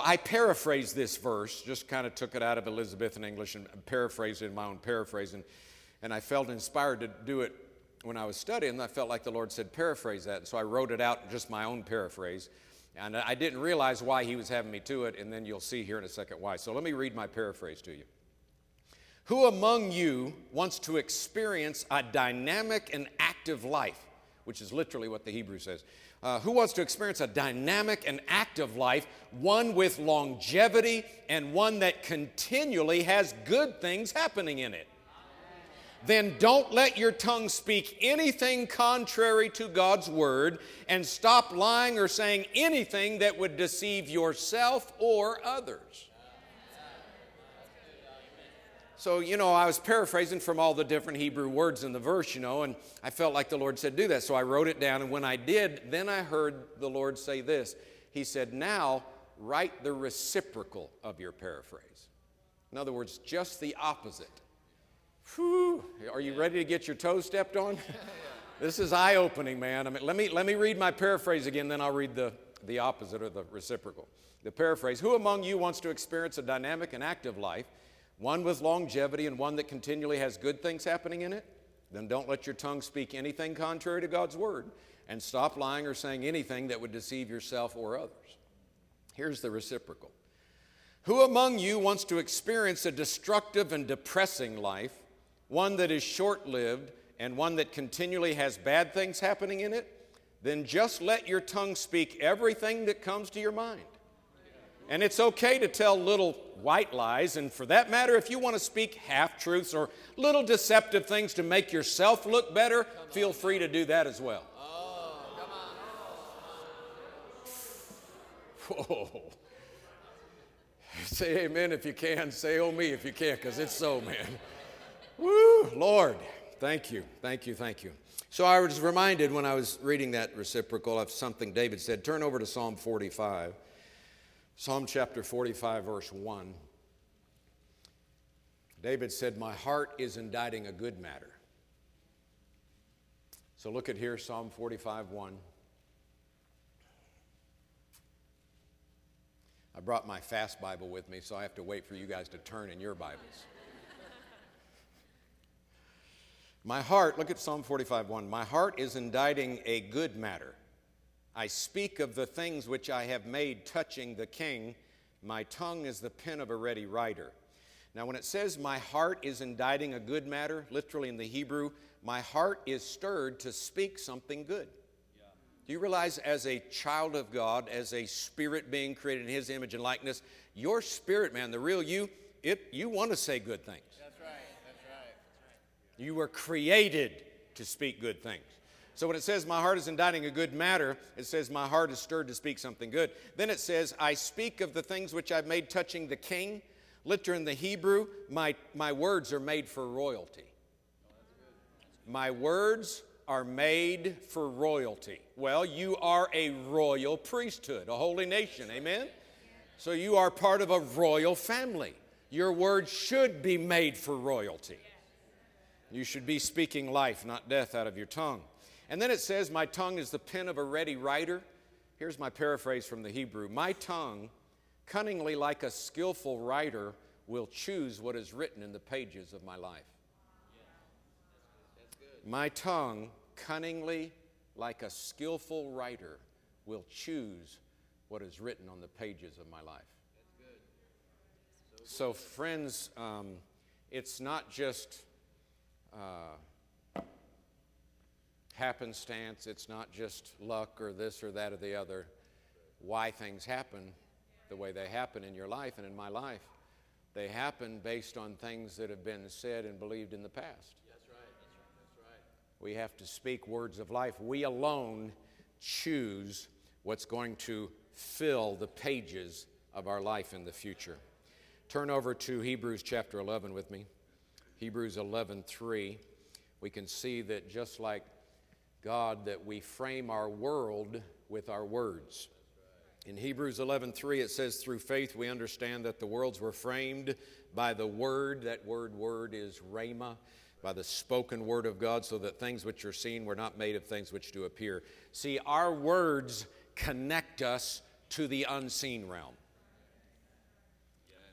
I paraphrased this verse, just kind of took it out of Elizabethan English and paraphrased it in my own paraphrase. And I felt inspired to do it when I was studying. I felt like the Lord said, paraphrase that. And so I wrote it out, just my own paraphrase. And I didn't realize why he was having me do it, and then you'll see here in a second why. So let me read my paraphrase to you. Who among you wants to experience a dynamic and active life? Which is literally what the Hebrew says. Who wants to experience a dynamic and active life, one with longevity and one that continually has good things happening in it? Then don't let your tongue speak anything contrary to God's word, and stop lying or saying anything that would deceive yourself or others. So, I was paraphrasing from all the different Hebrew words in the verse, and I felt like the Lord said, do that. So I wrote it down, and when I did, then I heard the Lord say this. He said, now write the reciprocal of your paraphrase. In other words, just the opposite. Whew. Are you ready to get your toes stepped on? This is eye-opening, man. I mean, let me read my paraphrase again, then I'll read the opposite or the reciprocal. The paraphrase, who among you wants to experience a dynamic and active life, one with longevity and one that continually has good things happening in it? Then don't let your tongue speak anything contrary to God's word, and stop lying or saying anything that would deceive yourself or others. Here's the reciprocal. Who among you wants to experience a destructive and depressing life, one that is short-lived and one that continually has bad things happening in it? Then just let your tongue speak everything that comes to your mind. And it's okay to tell little white lies, and for that matter, if you want to speak half-truths or little deceptive things to make yourself look better, feel free to do that as well. Whoa. Say amen if you can. Say oh me if you can, because it's so, man. Woo, Lord, thank you, thank you, thank you. So I was reminded when I was reading that reciprocal of something David said. Turn over to Psalm 45. Psalm chapter 45, verse 1. David said, my heart is inditing a good matter. So look at here, Psalm 45, 1. I brought my fast Bible with me, so I have to wait for you guys to turn in your Bibles. My heart, look at Psalm 45, 1. My heart is inditing a good matter. I speak of the things which I have made touching the king. My tongue is the pen of a ready writer. Now, when it says my heart is inditing a good matter, literally in the Hebrew, my heart is stirred to speak something good. Yeah. Do you realize as a child of God, as a spirit being created in His image and likeness, your spirit, man, the real you, you want to say good things. That's right, that's right. You were created to speak good things. So when it says my heart is inditing a good matter, it says my heart is stirred to speak something good. Then it says, I speak of the things which I've made touching the king. Literally in the Hebrew, my words are made for royalty. My words are made for royalty. Well, you are a royal priesthood, a holy nation, amen? So you are part of a royal family. Your words should be made for royalty. You should be speaking life, not death, out of your tongue. And then it says, my tongue is the pen of a ready writer. Here's my paraphrase from the Hebrew. My tongue, cunningly like a skillful writer, will choose what is written in the pages of my life. My tongue, cunningly like a skillful writer, will choose what is written on the pages of my life. So friends, it's not just happenstance, it's not just luck or this or that or the other. Why things happen the way they happen in your life and in my life, they happen based on things that have been said and believed in the past. That's right, that's right. We have to speak words of life. We alone choose what's going to fill the pages of our life in the future. Turn over to Hebrews chapter 11 with me. Hebrews 11:3. We can see that just like God, that we frame our world with our words. In Hebrews 11:3 it says, through faith we understand that the worlds were framed by the word. That word is rhema, by the spoken word of God, so that things which are seen were not made of things which do appear. See, our words connect us to the unseen realm.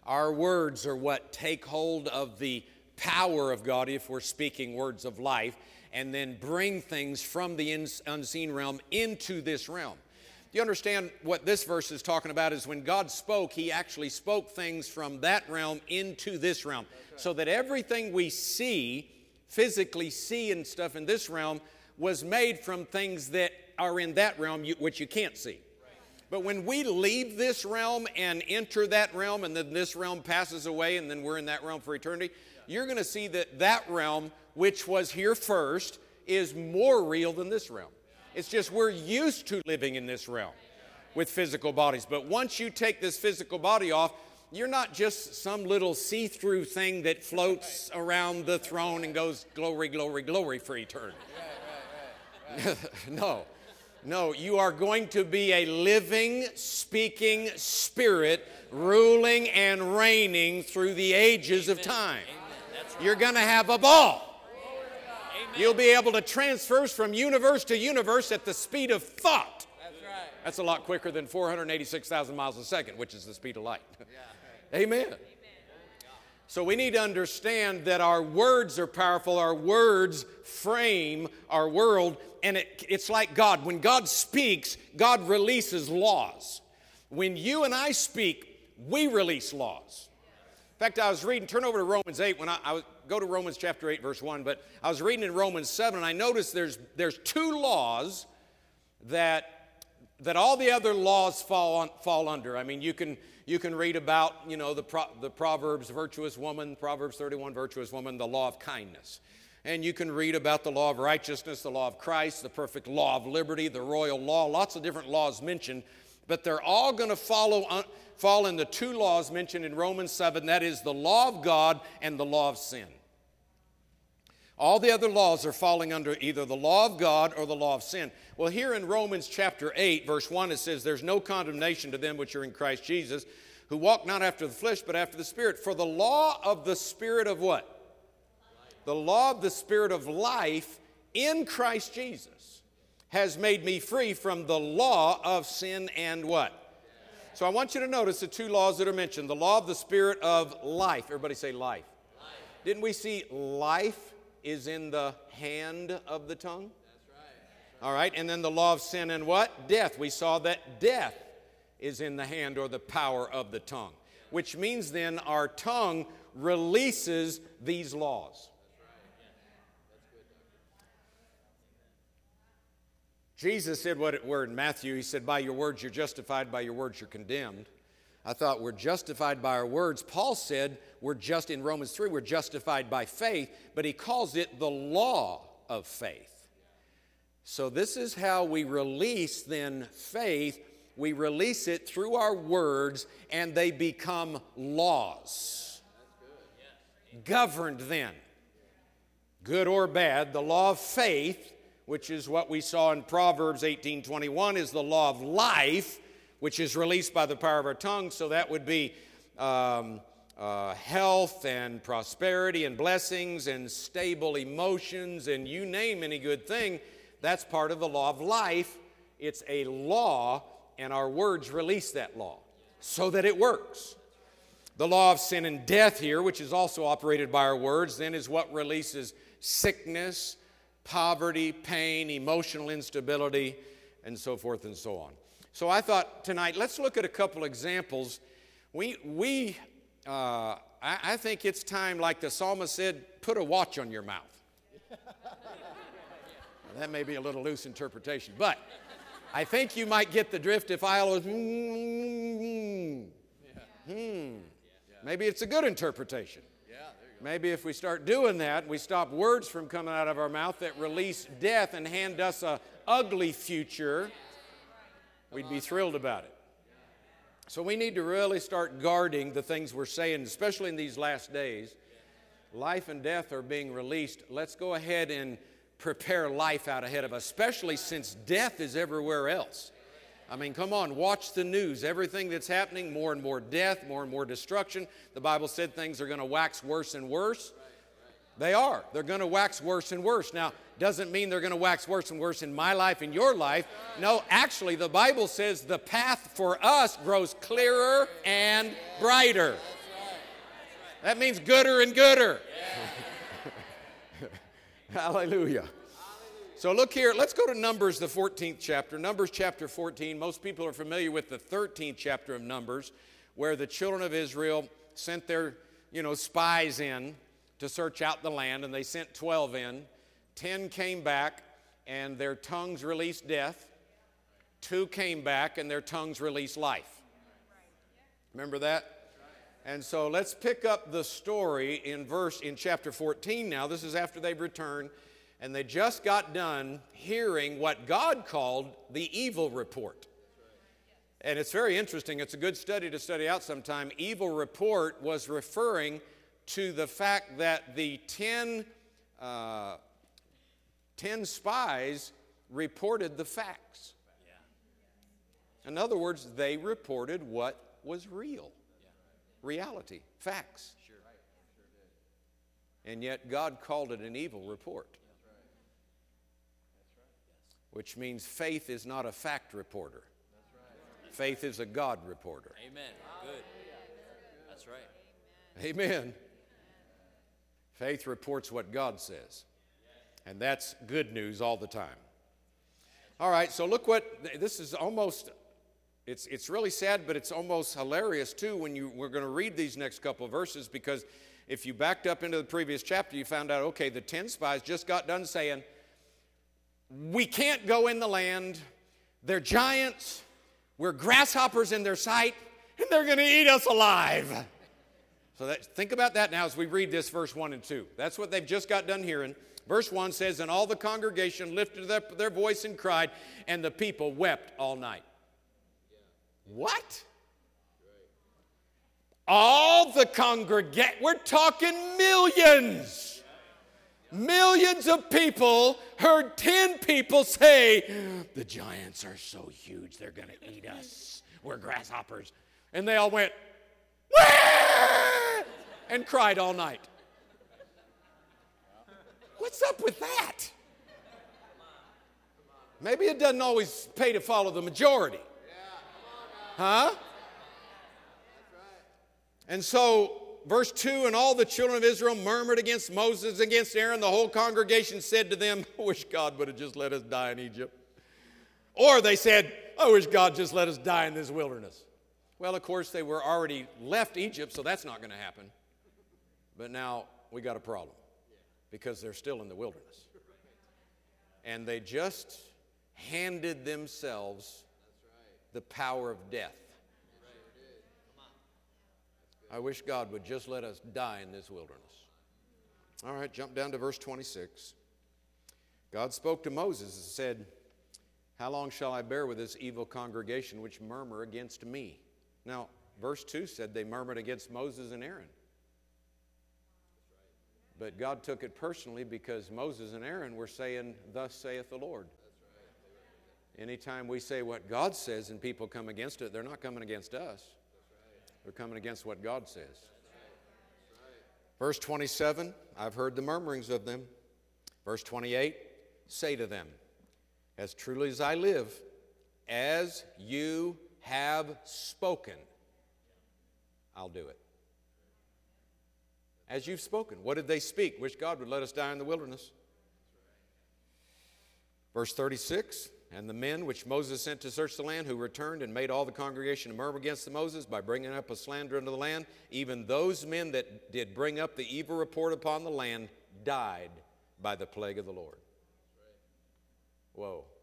Our words are what take hold of the power of God if we're speaking words of life, and then bring things from the unseen realm into this realm. You understand what this verse is talking about is when God spoke, He actually spoke things from that realm into this realm. So that everything we see, physically see and stuff in this realm, was made from things that are in that realm which you can't see. But when we leave this realm and enter that realm, and then this realm passes away, and then we're in that realm for eternity, you're going to see that that realm, which was here first, is more real than this realm. It's just we're used to living in this realm with physical bodies. But once you take this physical body off, you're not just some little see-through thing that floats around the throne and goes glory, glory, glory for eternity. No, you are going to be a living, speaking spirit ruling and reigning through the ages of time. You're going to have a ball. You'll be able to transverse from universe to universe at the speed of thought. That's right. That's a lot quicker than 486,000 miles a second, which is the speed of light. Amen. So we need to understand that our words are powerful. Our words frame our world. And it's like God. When God speaks, God releases laws. When you and I speak, we release laws. In fact, I was reading, turn over to Romans 8, when I go to Romans chapter 8, verse 1, but I was reading in Romans 7, and I noticed there's two laws that all the other laws fall under. I mean, you can read about, the Proverbs virtuous woman, Proverbs 31 virtuous woman, the law of kindness. And you can read about the law of righteousness, the law of Christ, the perfect law of liberty, the royal law, lots of different laws mentioned, but they're all going to fall in the two laws mentioned in Romans 7, that is the law of God and the law of sin. All the other laws are falling under either the law of God or the law of sin. Well, here in Romans chapter 8, verse 1, it says, there's no condemnation to them which are in Christ Jesus, who walk not after the flesh, but after the Spirit. For the law of the Spirit of what? The law of the Spirit of life in Christ Jesus has made me free from the law of sin and what? So I want you to notice the two laws that are mentioned. The law of the Spirit of life. Everybody say life. Didn't we see life is in the hand of the tongue? That's right. All right, and then the law of sin and what? Death. We saw that death is in the hand or the power of the tongue, which means then our tongue releases these laws. Jesus said what word in Matthew, He said, by your words you're justified, by your words you're condemned. I thought we're justified by our words. Paul said in Romans 3, we're justified by faith, but he calls it the law of faith. So this is how we release then faith. We release it through our words, and they become laws. Governed then, good or bad, the law of faith, which is what we saw in Proverbs 18:21, is the law of life, which is released by the power of our tongue. So that would be health and prosperity and blessings and stable emotions and you name any good thing. That's part of the law of life. It's a law, and our words release that law so that it works. The law of sin and death here, which is also operated by our words, then is what releases sickness, poverty, pain, emotional instability, and so forth and so on. So I thought tonight, let's look at a couple examples. I think it's time, like the psalmist said, put a watch on your mouth. That may be a little loose interpretation, but I think you might get the drift if I always, maybe it's a good interpretation. Maybe if we start doing that, we stop words from coming out of our mouth that release death and hand us an ugly future, we'd be thrilled about it. So we need to really start guarding the things we're saying, especially in these last days. Life and death are being released. Let's go ahead and prepare life out ahead of us, especially since death is everywhere else. I mean, come on, watch the news. Everything that's happening, more and more death, more and more destruction. The Bible said things are going to wax worse and worse. They are. They're going to wax worse and worse. Now, doesn't mean they're going to wax worse and worse in my life, in your life. No, actually, the Bible says the path for us grows clearer and brighter. That means gooder and gooder. Hallelujah. So look here, let's go to Numbers, the 14th chapter. Numbers chapter 14. Most people are familiar with the 13th chapter of Numbers, where the children of Israel sent their, spies in to search out the land, and they sent 12 in. 10 came back, and their tongues released death. 2 came back, and their tongues released life. Remember that? And so let's pick up the story in chapter 14 now. This is after they've returned. And they just got done hearing what God called the evil report. And it's very interesting. It's a good study to study out sometime. Evil report was referring to the fact that the 10 spies reported the facts. In other words, they reported what was real. Reality, facts. And yet God called it an evil report. Which means faith is not a fact reporter. Faith is a God reporter. Amen. Good. That's right. Amen. Faith reports what God says. And that's good news all the time. All right, so look what, this is almost, it's really sad, but it's almost hilarious too when we're going to read these next couple of verses, because if you backed up into the previous chapter, you found out, okay, the 10 spies just got done saying, we can't go in the land. They're giants. We're grasshoppers in their sight, and they're going to eat us alive. So think about that now as we read this verse 1 and 2. That's what they've just got done hearing. Verse 1 says, and all the congregation lifted up their voice and cried, and the people wept all night. What? All the congregation, we're talking millions. Millions of people heard 10 people say, the giants are so huge, they're going to eat us. We're grasshoppers. And they all went, wah! And cried all night. What's up with that? Maybe it doesn't always pay to follow the majority. Huh? And so, verse 2, and all the children of Israel murmured against Moses, against Aaron. The whole congregation said to them, I wish God would have just let us die in Egypt. Or they said, I wish God just let us die in this wilderness. Well, of course, they were already left Egypt, so that's not going to happen. But now we got a problem because they're still in the wilderness. And they just handed themselves the power of death. I wish God would just let us die in this wilderness. All right, jump down to verse 26. God spoke to Moses and said, how long shall I bear with this evil congregation which murmur against me? Now, verse 2 said they murmured against Moses and Aaron. But God took it personally because Moses and Aaron were saying, thus saith the Lord. Anytime we say what God says and people come against it, they're not coming against us. They're coming against what God says. Verse 27, I've heard the murmurings of them. Verse 28, say to them, as truly as I live, as you have spoken, I'll do it. As you've spoken. What did they speak? Wish God would let us die in the wilderness. Verse 36, and the men which Moses sent to search the land, who returned and made all the congregation to murmur against Moses by bringing up a slander unto the land, even those men that did bring up the evil report upon the land died by the plague of the Lord. Whoa.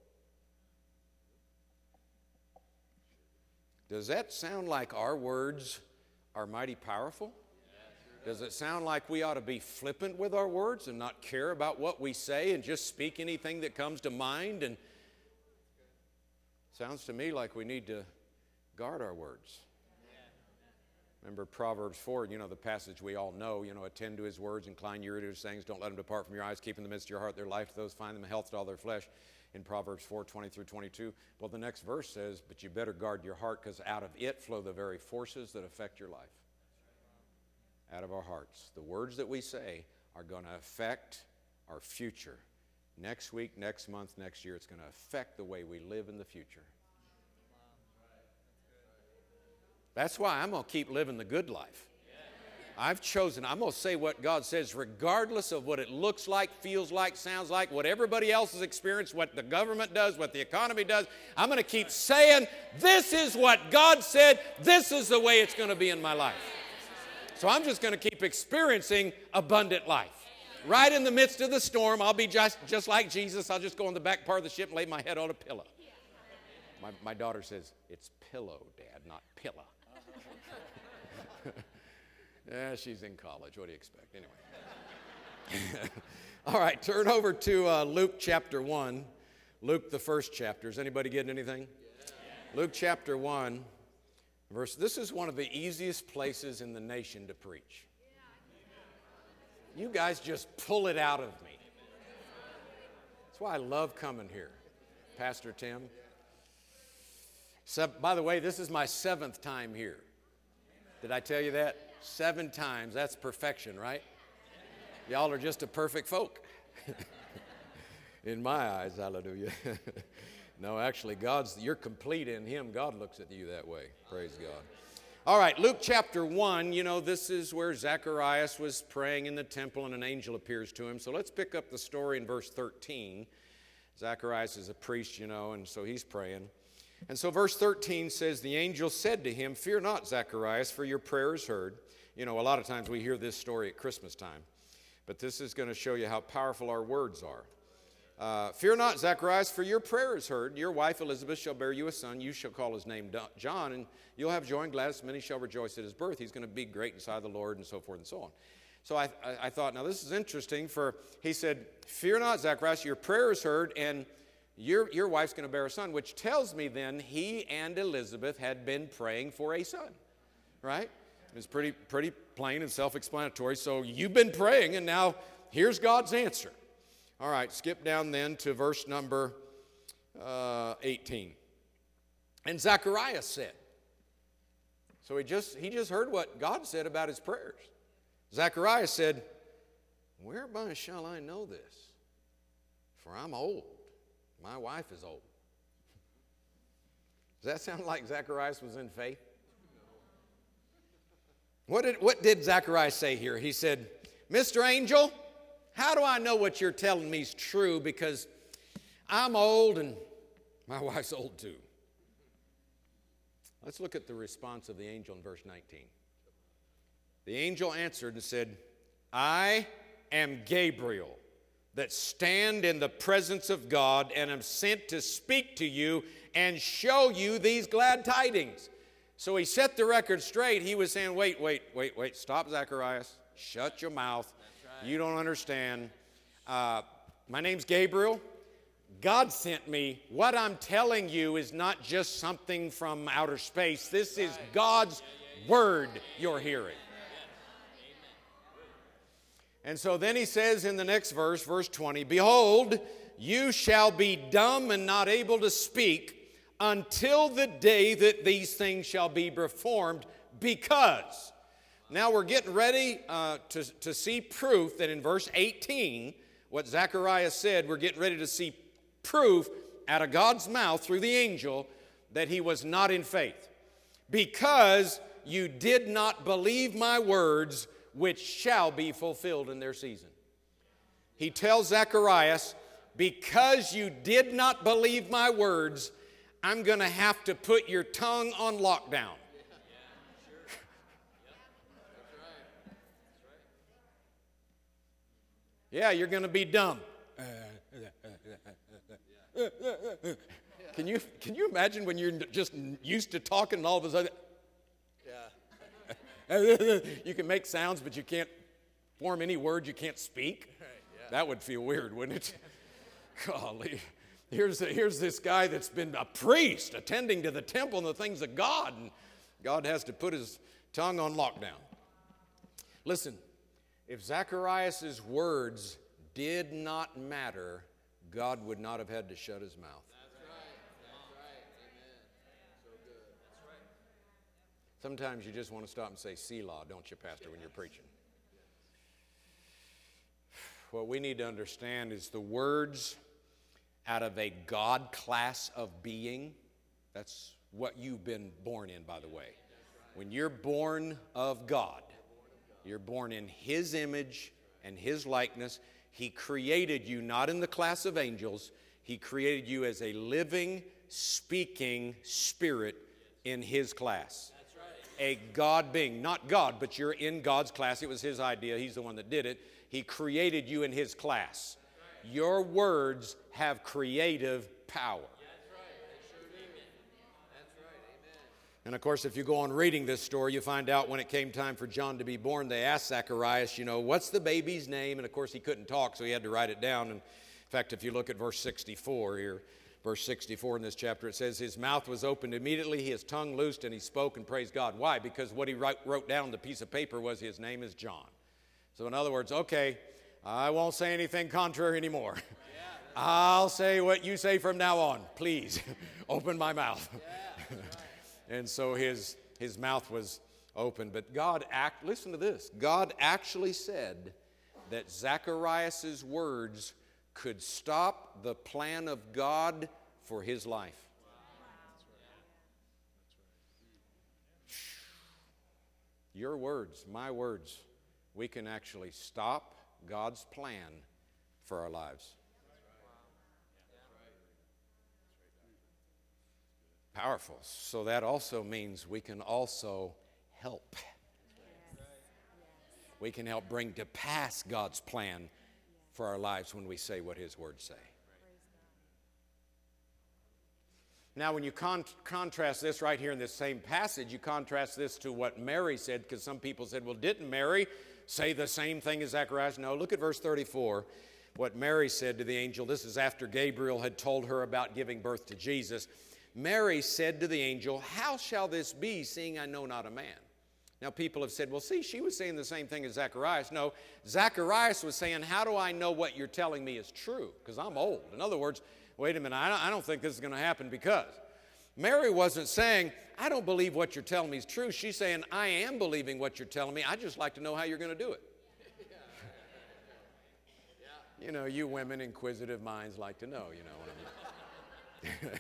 Does that sound like our words are mighty powerful? Does it sound like we ought to be flippant with our words and not care about what we say and just speak anything that comes to mind? And sounds to me like we need to guard our words. Remember Proverbs 4, the passage we all know, attend to his words, incline your ear to his sayings, don't let them depart from your eyes, keep in the midst of your heart their life to those find them, health to all their flesh. In Proverbs 4, 20 through 22. Well, the next verse says, but you better guard your heart because out of it flow the very forces that affect your life. Out of our hearts. The words that we say are going to affect our future. Next week, next month, next year, it's going to affect the way we live in the future. That's why I'm going to keep living the good life. I've chosen, I'm going to say what God says regardless of what it looks like, feels like, sounds like, what everybody else has experienced, what the government does, what the economy does. I'm going to keep saying, this is what God said. This is the way it's going to be in my life. So I'm just going to keep experiencing abundant life. Right in the midst of the storm, I'll be just like Jesus. I'll just go on the back part of the ship and lay my head on a pillow. My daughter says, it's pillow, Dad, not pillow. Yeah, she's in college. What do you expect? Anyway. All right, turn over to Luke chapter 1. Luke, the first chapter. Is anybody getting anything? Yeah. Luke chapter 1, verse. This is one of the easiest places in the nation to preach. You guys just pull it out of me. That's why I love coming here. Pastor Tim. So, by the way, this is my 7th time here. Did I tell you that? 7 times. That's perfection, right? Y'all are just a perfect folk. In my eyes, hallelujah. No, actually, you're complete in Him. God looks at you that way. Praise God. All right, Luke chapter 1, you know, this is where Zacharias was praying in the temple and an angel appears to him. So let's pick up the story in verse 13. Zacharias is a priest, you know, and so he's praying. And so verse 13 says, the angel said to him, fear not, Zacharias, for your prayer is heard. You know, a lot of times we hear this story at Christmas time. But this is going to show you how powerful our words are. Fear not, Zacharias, for your prayer is heard. Your wife Elizabeth shall bear you a son. You shall call his name John, and you'll have joy and gladness. Many shall rejoice at his birth. He's going to be great inside the Lord, and so forth and so on. So I thought, now this is interesting, for he said, fear not, Zacharias, your prayer is heard, and your wife's going to bear a son, which tells me then he and Elizabeth had been praying for a son, right? It's pretty plain and self-explanatory. So you've been praying, and now here's God's answer. All right, skip down then to verse number 18. And Zacharias said, so he just heard what God said about his prayers. Zacharias said, whereby shall I know this? For I'm old. My wife is old. Does that sound like Zacharias was in faith? What did Zacharias say here? He said, Mr. Angel, how do I know what you're telling me is true? Because I'm old and my wife's old too. Let's look at the response of the angel in verse 19. The angel answered and said, I am Gabriel, that stand in the presence of God, and am sent to speak to you and show you these glad tidings. So he set the record straight. He was saying, wait, stop, Zacharias. Shut your mouth. Right. You don't understand. My name's Gabriel. God sent me. What I'm telling you is not just something from outer space. This is God's word you're hearing. And so then he says in the next verse, verse 20, behold, you shall be dumb and not able to speak until the day that these things shall be performed, because. Now we're getting ready to see proof that in verse 18, what Zacharias said, we're getting ready to see proof out of God's mouth through the angel that he was not in faith. Because you did not believe my words, which shall be fulfilled in their season. He tells Zacharias, because you did not believe my words, I'm going to have to put your tongue on lockdown. Yeah, you're going to be dumb. Can you imagine when you're just used to talking and all of a sudden, you can make sounds, but you can't form any words, you can't speak? That would feel weird, wouldn't it? Golly. Here's this guy that's been a priest attending to the temple and the things of God, and God has to put his tongue on lockdown. Listen, if Zacharias' words did not matter, God would not have had to shut his mouth. That's right. Amen. So good. That's right. Sometimes you just want to stop and say Selah, don't you, Pastor, when you're preaching? What we need to understand is the words out of a God class of being. That's what you've been born in, by the way. When you're born of God, You're born in His image and His likeness. He created you not in the class of angels. He created you as a living, speaking spirit in His class. That's right. A God being. Not God, but you're in God's class. It was His idea. He's the one that did it. He created you in His class. Your words have creative power. And of course, if you go on reading this story, you find out when it came time for John to be born, they asked Zacharias, what's the baby's name? And of course, he couldn't talk, so he had to write it down. And in fact, if you look at verse 64 here, verse 64 in this chapter, it says, his mouth was opened immediately, his tongue loosed, and he spoke and praised God. Why? Because what he wrote down on the piece of paper was his name is John. So in other words, okay, I won't say anything contrary anymore. I'll say what you say from now on. Please, open my mouth. And so his mouth was open. But listen to this. God actually said that Zacharias' words could stop the plan of God for his life. Your words, my words, we can actually stop God's plan for our lives. Powerful. So that also means we can also help. We can help bring to pass God's plan for our lives when we say what His words say. Now, when you contrast this right here in this same passage, you contrast this to what Mary said, because some people said, well, didn't Mary say the same thing as Zacharias? No, look at verse 34. What Mary said to the angel, this is after Gabriel had told her about giving birth to Jesus. Mary said to the angel, how shall this be, seeing I know not a man? Now, people have said, well, see, she was saying the same thing as Zacharias. No, Zacharias was saying, how do I know what you're telling me is true? Because I'm old. In other words, wait a minute, I don't think this is going to happen because. Mary wasn't saying, I don't believe what you're telling me is true. She's saying, I am believing what you're telling me. I'd just like to know how you're going to do it. You women, inquisitive minds like to know, what I mean.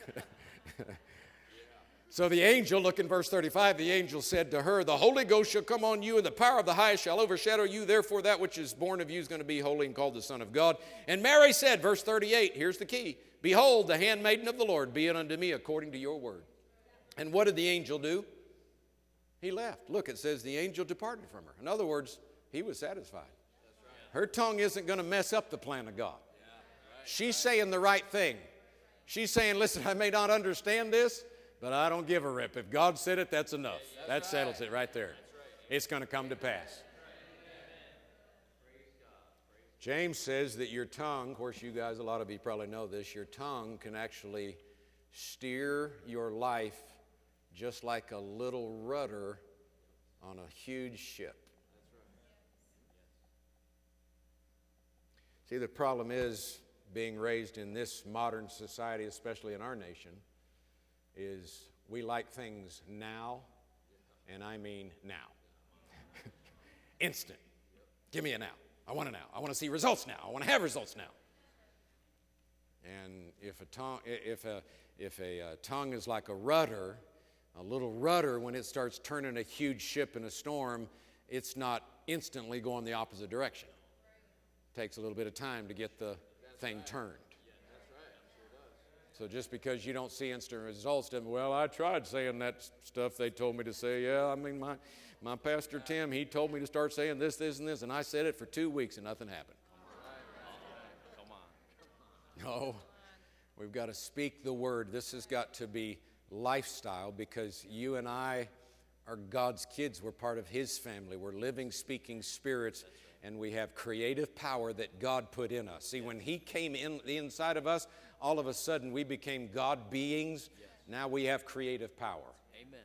So the angel, look in verse 35, the angel said to her, the Holy Ghost shall come on you, and the power of the highest shall overshadow you. Therefore that which is born of you is going to be holy and called the Son of God. And Mary said, verse 38, here's the key, behold, the handmaiden of the Lord, be it unto me according to your word. And what did the angel do? He left. Look, it says the angel departed from her. In other words, he was satisfied. Her tongue isn't going to mess up the plan of God. She's saying the right thing. She's saying, listen, I may not understand this, but I don't give a rip. If God said it, that's enough. That settles it right there. It's going to come to pass. James says that your tongue, of course you guys, a lot of you probably know this, your tongue can actually steer your life just like a little rudder on a huge ship. See, the problem is being raised in this modern society, especially in our nation, is we like things now, and I mean now. Instant. Give me a now. I want it now. I want to see results now. I want to have results now. And if a tongue is like a rudder, a little rudder, when it starts turning a huge ship in a storm, it's not instantly going the opposite direction. It takes a little bit of time to get the thing turned. So just because you don't see instant results doesn't, well, I tried saying that stuff they told me to say. Yeah, I mean, my pastor Tim, he told me to start saying this, and this, and I said it for 2 weeks and nothing happened. Come on. No, we've got to speak the word. This has got to be lifestyle, because you and I are God's kids. We're part of His family. We're living, speaking spirits, and we have creative power that God put in us. See, when He came in the inside of us, all of a sudden we became God beings. Yes. Now we have creative power. Amen.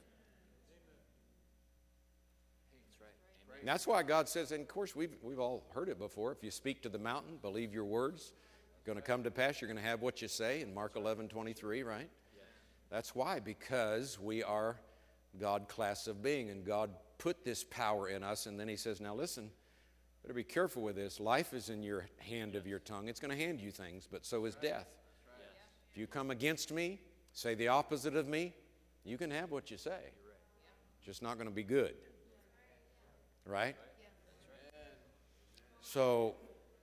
That's right. Amen. And that's why God says, and of course we've all heard it before, if you speak to the mountain, believe your words, going to come to pass, you're going to have what you say in Mark 11:23, right? Yes. That's why, because we are God class of being, and God put this power in us, and then He says, now listen, better be careful with this. Life is in your hand of your tongue. It's going to hand you things, but so is death. If you come against me, say the opposite of me, you can have what you say. Just not going to be good. Right? So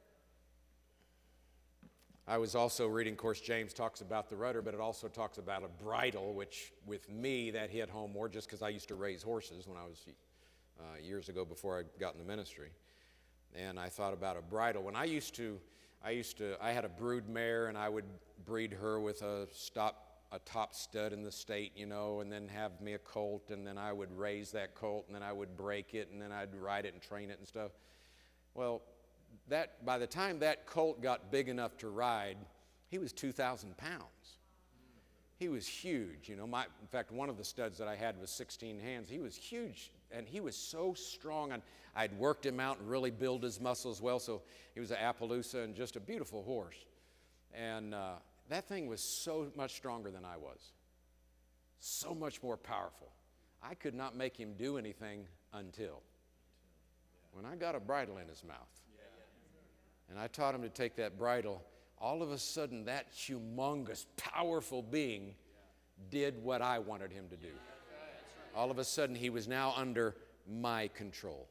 I was also reading, of course, James talks about the rudder, but it also talks about a bridle, which with me that hit home more just because I used to raise horses when I was years ago before I got in the ministry. And I thought about a bridle. When I had a brood mare, and I would breed her with a top stud in the state, you know, and then have me a colt, and then I would raise that colt, and then I would break it, and then I'd ride it and train it and stuff. Well, by the time that colt got big enough to ride, he was 2,000 pounds. He was huge, you know. In fact, one of the studs that I had was 16 hands. He was huge, and he was so strong. And I'd worked him out and really built his muscles well, so he was an Appaloosa and just a beautiful horse. And that thing was so much stronger than I was, so much more powerful. I could not make him do anything until when I got a bridle in his mouth. And I taught him to take that bridle. All of a sudden, that humongous, powerful being did what I wanted him to do. All of a sudden, he was now under my control.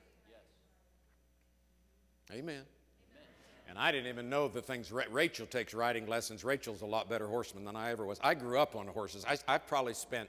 Amen. And I didn't even know the things. Rachel takes riding lessons. Rachel's a lot better horseman than I ever was. I grew up on horses. I've probably spent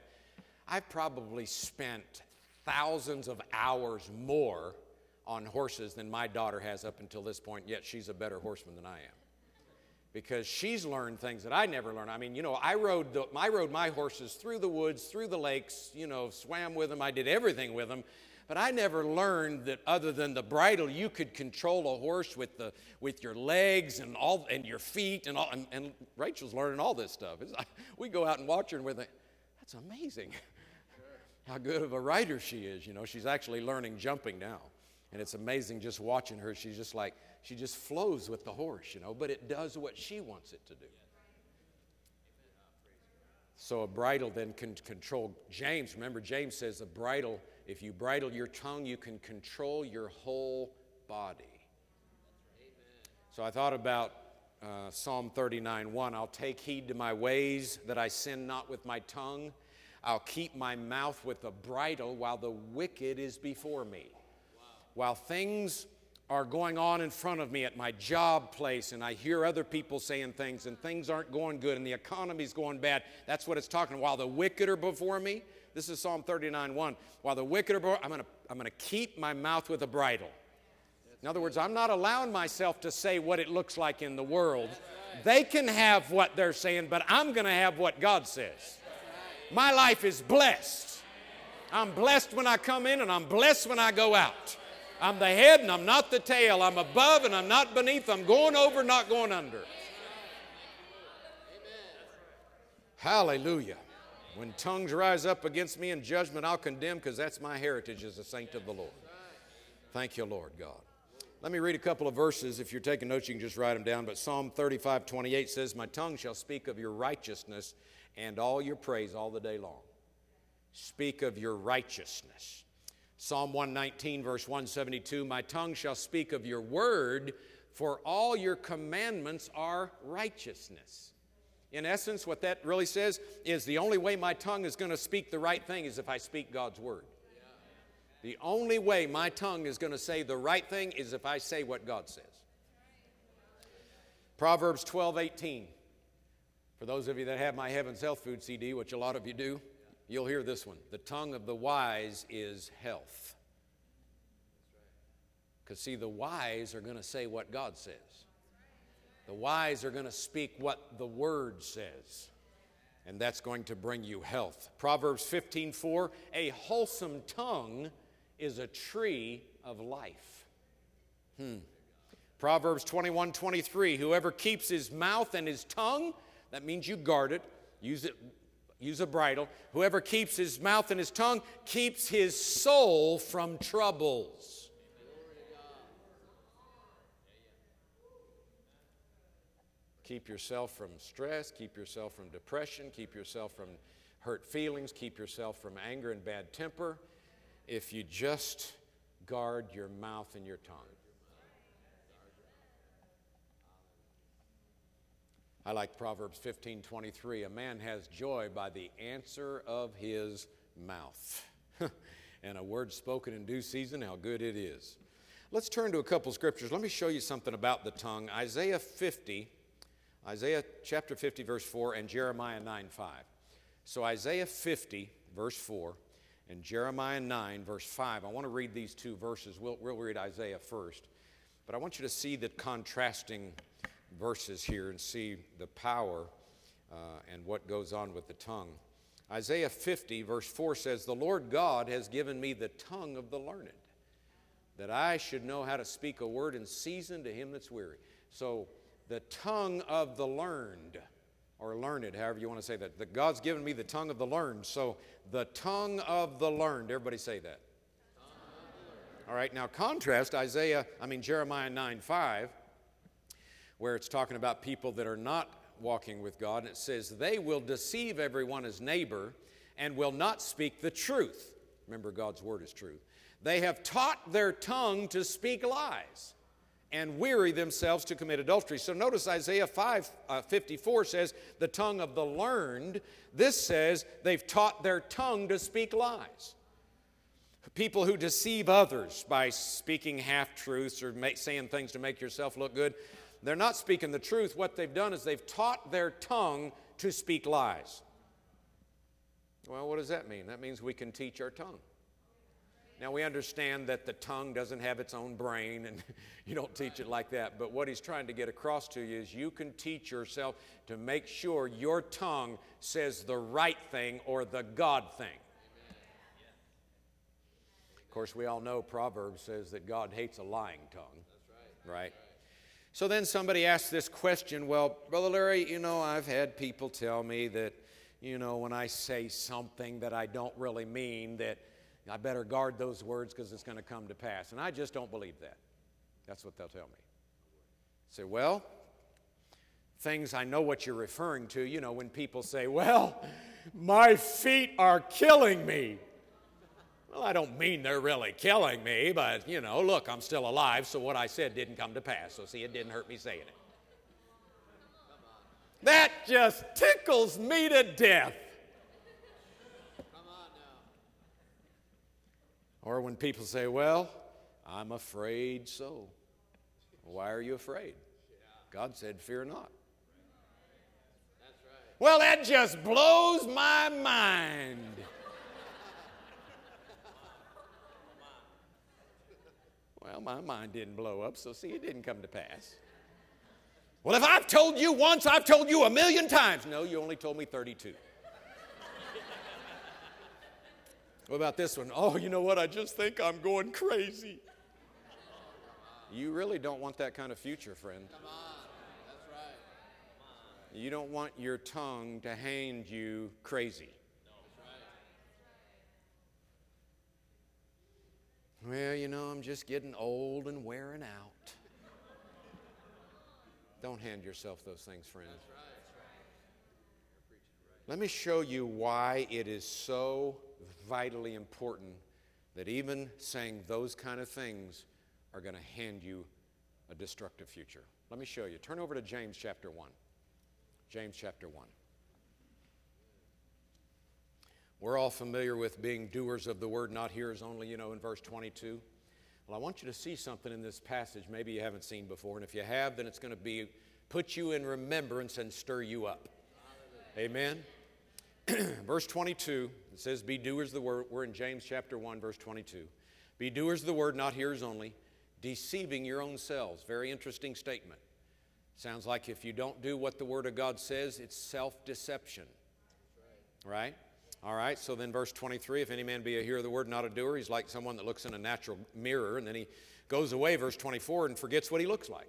thousands of hours more on horses than my daughter has up until this point, yet she's a better horseman than I am. Because she's learned things that I never learned. I mean, you know, I rode my horses through the woods, through the lakes, you know, swam with them. I did everything with them. But I never learned that other than the bridle, you could control a horse with your legs and your feet and all. And Rachel's learning all this stuff. We go out and watch her and we're like, that's amazing how good of a rider she is. You know, she's actually learning jumping now. And it's amazing just watching her. She's just like, she just flows with the horse, you know, but it does what she wants it to do. So a bridle then can control. Remember James says a bridle, if you bridle your tongue, you can control your whole body. So I thought about Psalm 39:1. I'll take heed to my ways that I sin not with my tongue. I'll keep my mouth with a bridle while the wicked is before me. While things are going on in front of me at my job place and I hear other people saying things and things aren't going good and the economy's going bad, that's what it's talking about. While the wicked are before me, this is Psalm 39:1. While the wicked are before me, I'm going to keep my mouth with a bridle. In other words, I'm not allowing myself to say what it looks like in the world. They can have what they're saying, but I'm going to have what God says. My life is blessed. I'm blessed when I come in and I'm blessed when I go out. I'm the head and I'm not the tail. I'm above and I'm not beneath. I'm going over, not going under. Hallelujah. When tongues rise up against me in judgment, I'll condemn, because that's my heritage as a saint of the Lord. Thank you, Lord God. Let me read a couple of verses. If you're taking notes, you can just write them down. But Psalm 35:28 says, my tongue shall speak of your righteousness and all your praise all the day long. Speak of your righteousness. Psalm 119, verse 172, my tongue shall speak of your word, for all your commandments are righteousness. In essence, what that really says is the only way my tongue is going to speak the right thing is if I speak God's word. The only way my tongue is going to say the right thing is if I say what God says. Proverbs 12:18. For those of you that have my Heaven's Health Food CD, which a lot of you do, you'll hear this one. The tongue of the wise is health. Because see, the wise are going to say what God says. The wise are going to speak what the Word says. And that's going to bring you health. Proverbs 15:4, a wholesome tongue is a tree of life. Proverbs 21:23, whoever keeps his mouth and his tongue, that means you guard it, use a bridle. Whoever keeps his mouth and his tongue keeps his soul from troubles. Keep yourself from stress, keep yourself from depression, keep yourself from hurt feelings, keep yourself from anger and bad temper if you just guard your mouth and your tongue. I like Proverbs 15:23. A man has joy by the answer of his mouth. And a word spoken in due season, how good it is. Let's turn to a couple scriptures. Let me show you something about the tongue. Isaiah chapter 50, verse 4, and Jeremiah 9:5. So Isaiah 50, verse 4, and Jeremiah 9, verse 5. I want to read these two verses. We'll read Isaiah first. But I want you to see the contrasting verses here and see the power and what goes on with the tongue. Isaiah 50, verse 4 says, "The Lord God has given me the tongue of the learned, that I should know how to speak a word in season to him that's weary." So the tongue of the learned, or learned, however you want to say that. That God's given me the tongue of the learned. So the tongue of the learned. Everybody say that. All right, now contrast Jeremiah 9:5, where it's talking about people that are not walking with God, and it says, "They will deceive everyone as neighbor and will not speak the truth." Remember, God's word is truth. "They have taught their tongue to speak lies and weary themselves to commit adultery." So notice Isaiah 54 says, the tongue of the learned. This says they've taught their tongue to speak lies. People who deceive others by speaking half-truths or saying things to make yourself look good, they're not speaking the truth. What they've done is they've taught their tongue to speak lies. Well, what does that mean? That means we can teach our tongue. Now, we understand that the tongue doesn't have its own brain, and you don't teach it like that. But what he's trying to get across to you is you can teach yourself to make sure your tongue says the right thing or the God thing. Of course, we all know Proverbs says that God hates a lying tongue. Right? So then somebody asks this question, "Well, Brother Larry, I've had people tell me that, when I say something that I don't really mean, that I better guard those words because it's going to come to pass." And I just don't believe that. That's what they'll tell me. I say, well, things I know what you're referring to, when people say, "Well, my feet are killing me." Well, I don't mean they're really killing me, but, look, I'm still alive, so what I said didn't come to pass. So, see, it didn't hurt me saying it. That just tickles me to death. Come on now. Or when people say, "Well, I'm afraid so." Why are you afraid? God said, "Fear not." That's right. Well, that just blows my mind. Well, my mind didn't blow up, so see, it didn't come to pass. Well, if I've told you once, I've told you 1,000,000 times. No, you only told me 32. What about this one? "Oh, you know what? I just think I'm going crazy." You really don't want that kind of future, friend. Come on. That's right. You don't want your tongue to hand you crazy. "Well, I'm just getting old and wearing out." Don't hand yourself those things, friends. That's right. Let me show you why it is so vitally important that even saying those kind of things are going to hand you a destructive future. Let me show you. Turn over to James chapter 1. James chapter 1. We're all familiar with being doers of the word, not hearers only, in verse 22. Well, I want you to see something in this passage maybe you haven't seen before. And if you have, then it's going to put you in remembrance and stir you up. Amen? Verse 22, it says, "Be doers of the word." We're in James chapter 1, verse 22. "Be doers of the word, not hearers only, deceiving your own selves." Very interesting statement. Sounds like if you don't do what the word of God says, it's self-deception. Right? All right, so then verse 23, "If any man be a hearer of the word, not a doer, he's like someone that looks in a natural mirror," and then he goes away, verse 24, and forgets what he looks like.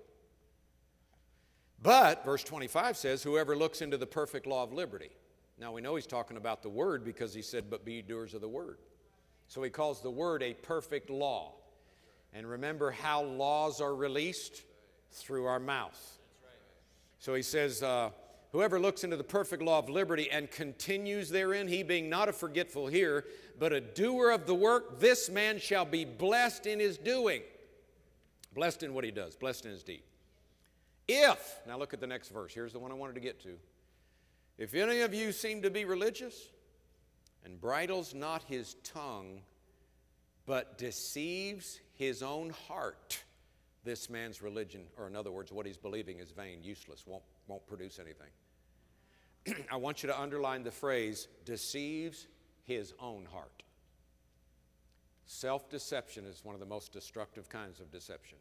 But, verse 25 says, "Whoever looks into the perfect law of liberty." Now we know he's talking about the word because he said, "But be doers of the word." So he calls the word a perfect law. And remember how laws are released? Through our mouth. So he says, "Whoever looks into the perfect law of liberty and continues therein, he being not a forgetful hearer, but a doer of the work, this man shall be blessed in his doing." Blessed in what he does, blessed in his deed. Now look at the next verse. Here's the one I wanted to get to. "If any of you seem to be religious and bridles not his tongue, but deceives his own heart, this man's religion, or in other words, what he's believing is vain, useless, won't produce anything. I want you to underline the phrase, deceives his own heart. Self-deception is one of the most destructive kinds of deception.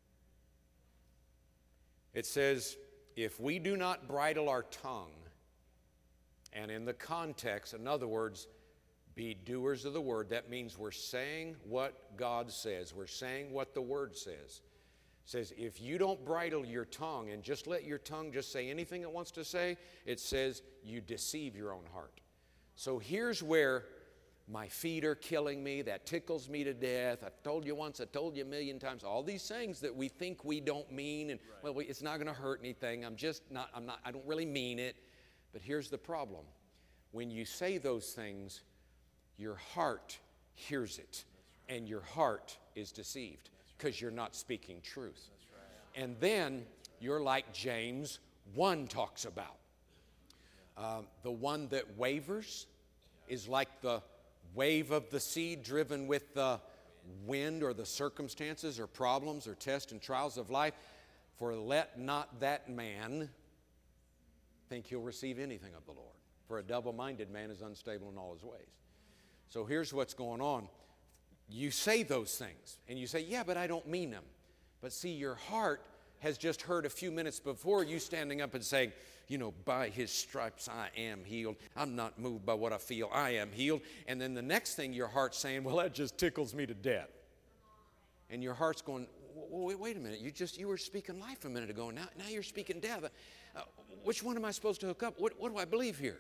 It says, if we do not bridle our tongue, and in the context, in other words, be doers of the word, that means we're saying what God says. We're saying what the word says. It says, if you don't bridle your tongue and just let your tongue just say anything it wants to say, it says you deceive your own heart. So here's where my feet are killing me, that tickles me to death, I've told you once, I've told you a million times, all these things that we think we don't mean, and well, it's not going to hurt anything, I don't really mean it. But here's the problem. When you say those things, your heart hears it, and your heart is deceived because you're not speaking truth. And then you're like James 1 talks about. The one that wavers is like the wave of the sea driven with the wind or the circumstances or problems or tests and trials of life. For let not that man think he'll receive anything of the Lord. For a double-minded man is unstable in all his ways. So here's what's going on. You say those things, and you say, yeah, but I don't mean them. But see, your heart has just heard a few minutes before you standing up and saying, you know, by his stripes I am healed. I'm not moved by what I feel. I am healed. And then the next thing your heart's saying, well, that just tickles me to death. And your heart's going, wait a minute. You were speaking life a minute ago. Now you're speaking death. Which one am I supposed to hook up? What do I believe here?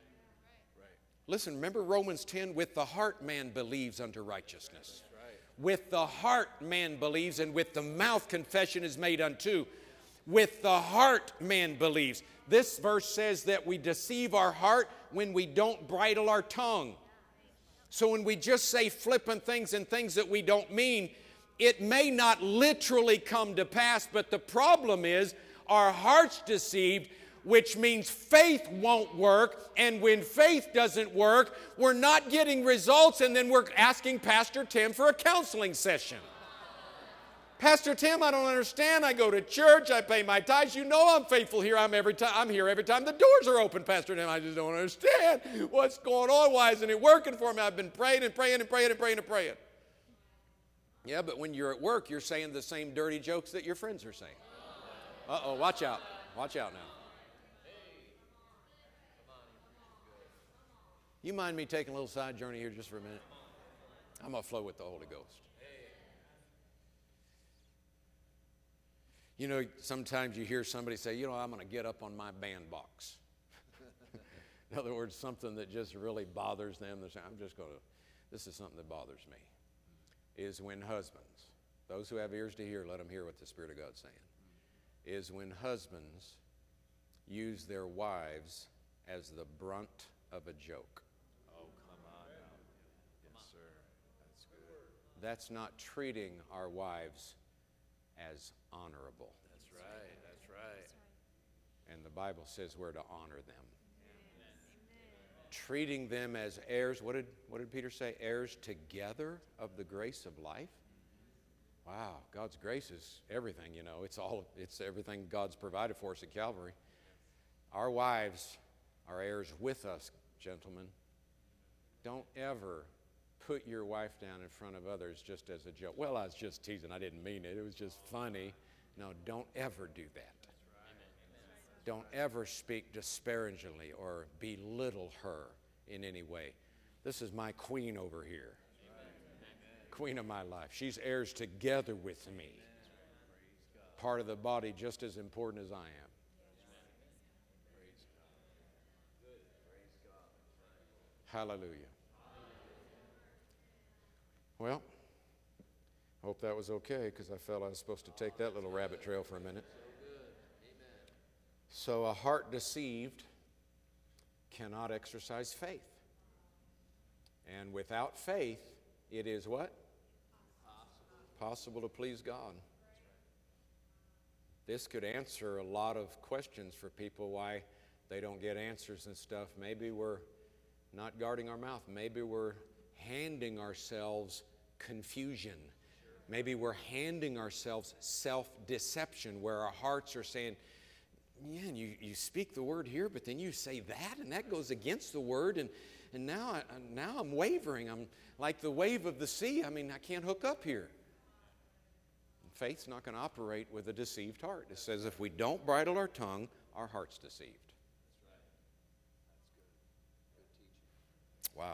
Listen, remember Romans 10, with the heart man believes unto righteousness. With the heart man believes, and with the mouth confession is made unto. With the heart man believes. This verse says that we deceive our heart when we don't bridle our tongue. So when we just say flippant things and things that we don't mean, it may not literally come to pass, but the problem is our heart's deceived, which means faith won't work, and when faith doesn't work, we're not getting results, and then we're asking Pastor Tim for a counseling session. Pastor Tim, I don't understand. I go to church, I pay my tithes. You know I'm faithful here. I'm here every time the doors are open, Pastor Tim. I just don't understand what's going on. Why isn't it working for me? I've been praying and praying and praying and praying and praying. Yeah, but when you're at work, you're saying the same dirty jokes that your friends are saying. Uh-oh, watch out. Watch out now. You mind me taking a little side journey here just for a minute? I'm going to flow with the Holy Ghost. You know, sometimes you hear somebody say, you know, I'm going to get up on my bandbox. In other words, something that just really bothers them. They say, this is something that bothers me, is when husbands, those who have ears to hear, let them hear what the Spirit of God's saying, is when husbands use their wives as the brunt of a joke. Oh, come on now. Yes, sir. That's good. That's not treating our wives as honorable. That's right. That's right. And the Bible says we're to honor them. Amen. Treating them as heirs. What did Peter say? Heirs together of the grace of life. Wow, God's grace is everything, you know. It's everything God's provided for us at Calvary. Our wives are heirs with us, gentlemen. Don't ever put your wife down in front of others just as a joke. Well, I was just teasing. I didn't mean it. It was just funny. No, don't ever do that. Don't ever speak disparagingly or belittle her in any way. This is my queen over here. Queen of my life. She's heirs together with me. Part of the body just as important as I am. Hallelujah. Well, I hope that was okay, because I felt I was supposed to take that little rabbit trail for a minute. So a heart deceived cannot exercise faith. And without faith, it is what? Possible to please God. This could answer a lot of questions for people why they don't get answers and stuff. Maybe we're not guarding our mouth. Maybe we're handing ourselves confusion. Maybe we're handing ourselves self-deception where our hearts are saying, yeah, and you speak the word here, but then you say that, and that goes against the word, and now I'm wavering. I'm like the wave of the sea. I mean, I can't hook up here. Faith's not going to operate with a deceived heart. It says if we don't bridle our tongue, our heart's deceived. Wow.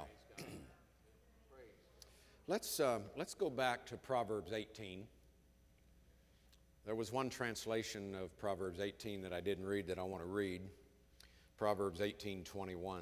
Let's go back to Proverbs 18. There was one translation of Proverbs 18 that I didn't read that I want to read. Proverbs 18:21.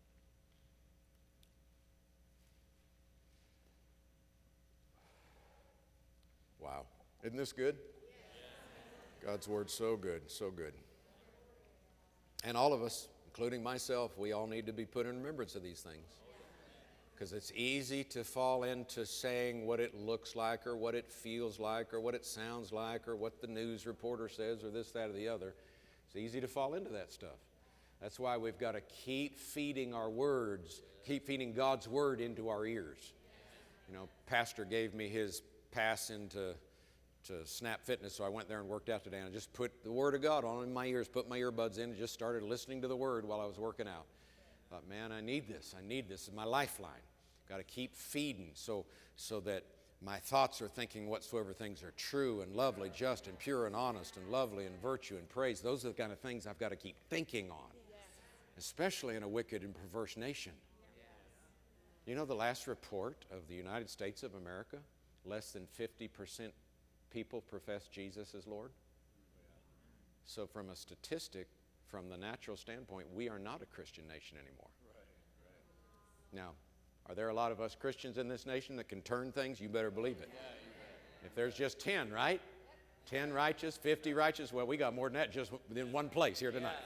Wow. Isn't this good? God's word's so good, so good. And all of us, including myself, we all need to be put in remembrance of these things. Because it's easy to fall into saying what it looks like or what it feels like or what it sounds like or what the news reporter says or this, that, or the other. It's easy to fall into that stuff. That's why we've got to keep feeding our words, keep feeding God's word into our ears. You know, Pastor gave me his pass into Snap Fitness, so I went there and worked out today. And I just put the Word of God on in my ears, put my earbuds in, and just started listening to the Word while I was working out. I thought, man, I need this. This is my lifeline. Got to keep feeding so that my thoughts are thinking whatsoever things are true and lovely, just and pure and honest and lovely and virtue and praise. Those are the kind of things I've got to keep thinking on, especially in a wicked and perverse nation. You know the last report of the United States of America, less than 50% people profess Jesus as Lord. So from a statistic, from the natural standpoint, we are not a Christian nation anymore. Now, are there a lot of us Christians in this nation that can turn things? You better believe it. If there's just 10, right? 10 righteous, 50 righteous, well, we got more than that just in one place here tonight.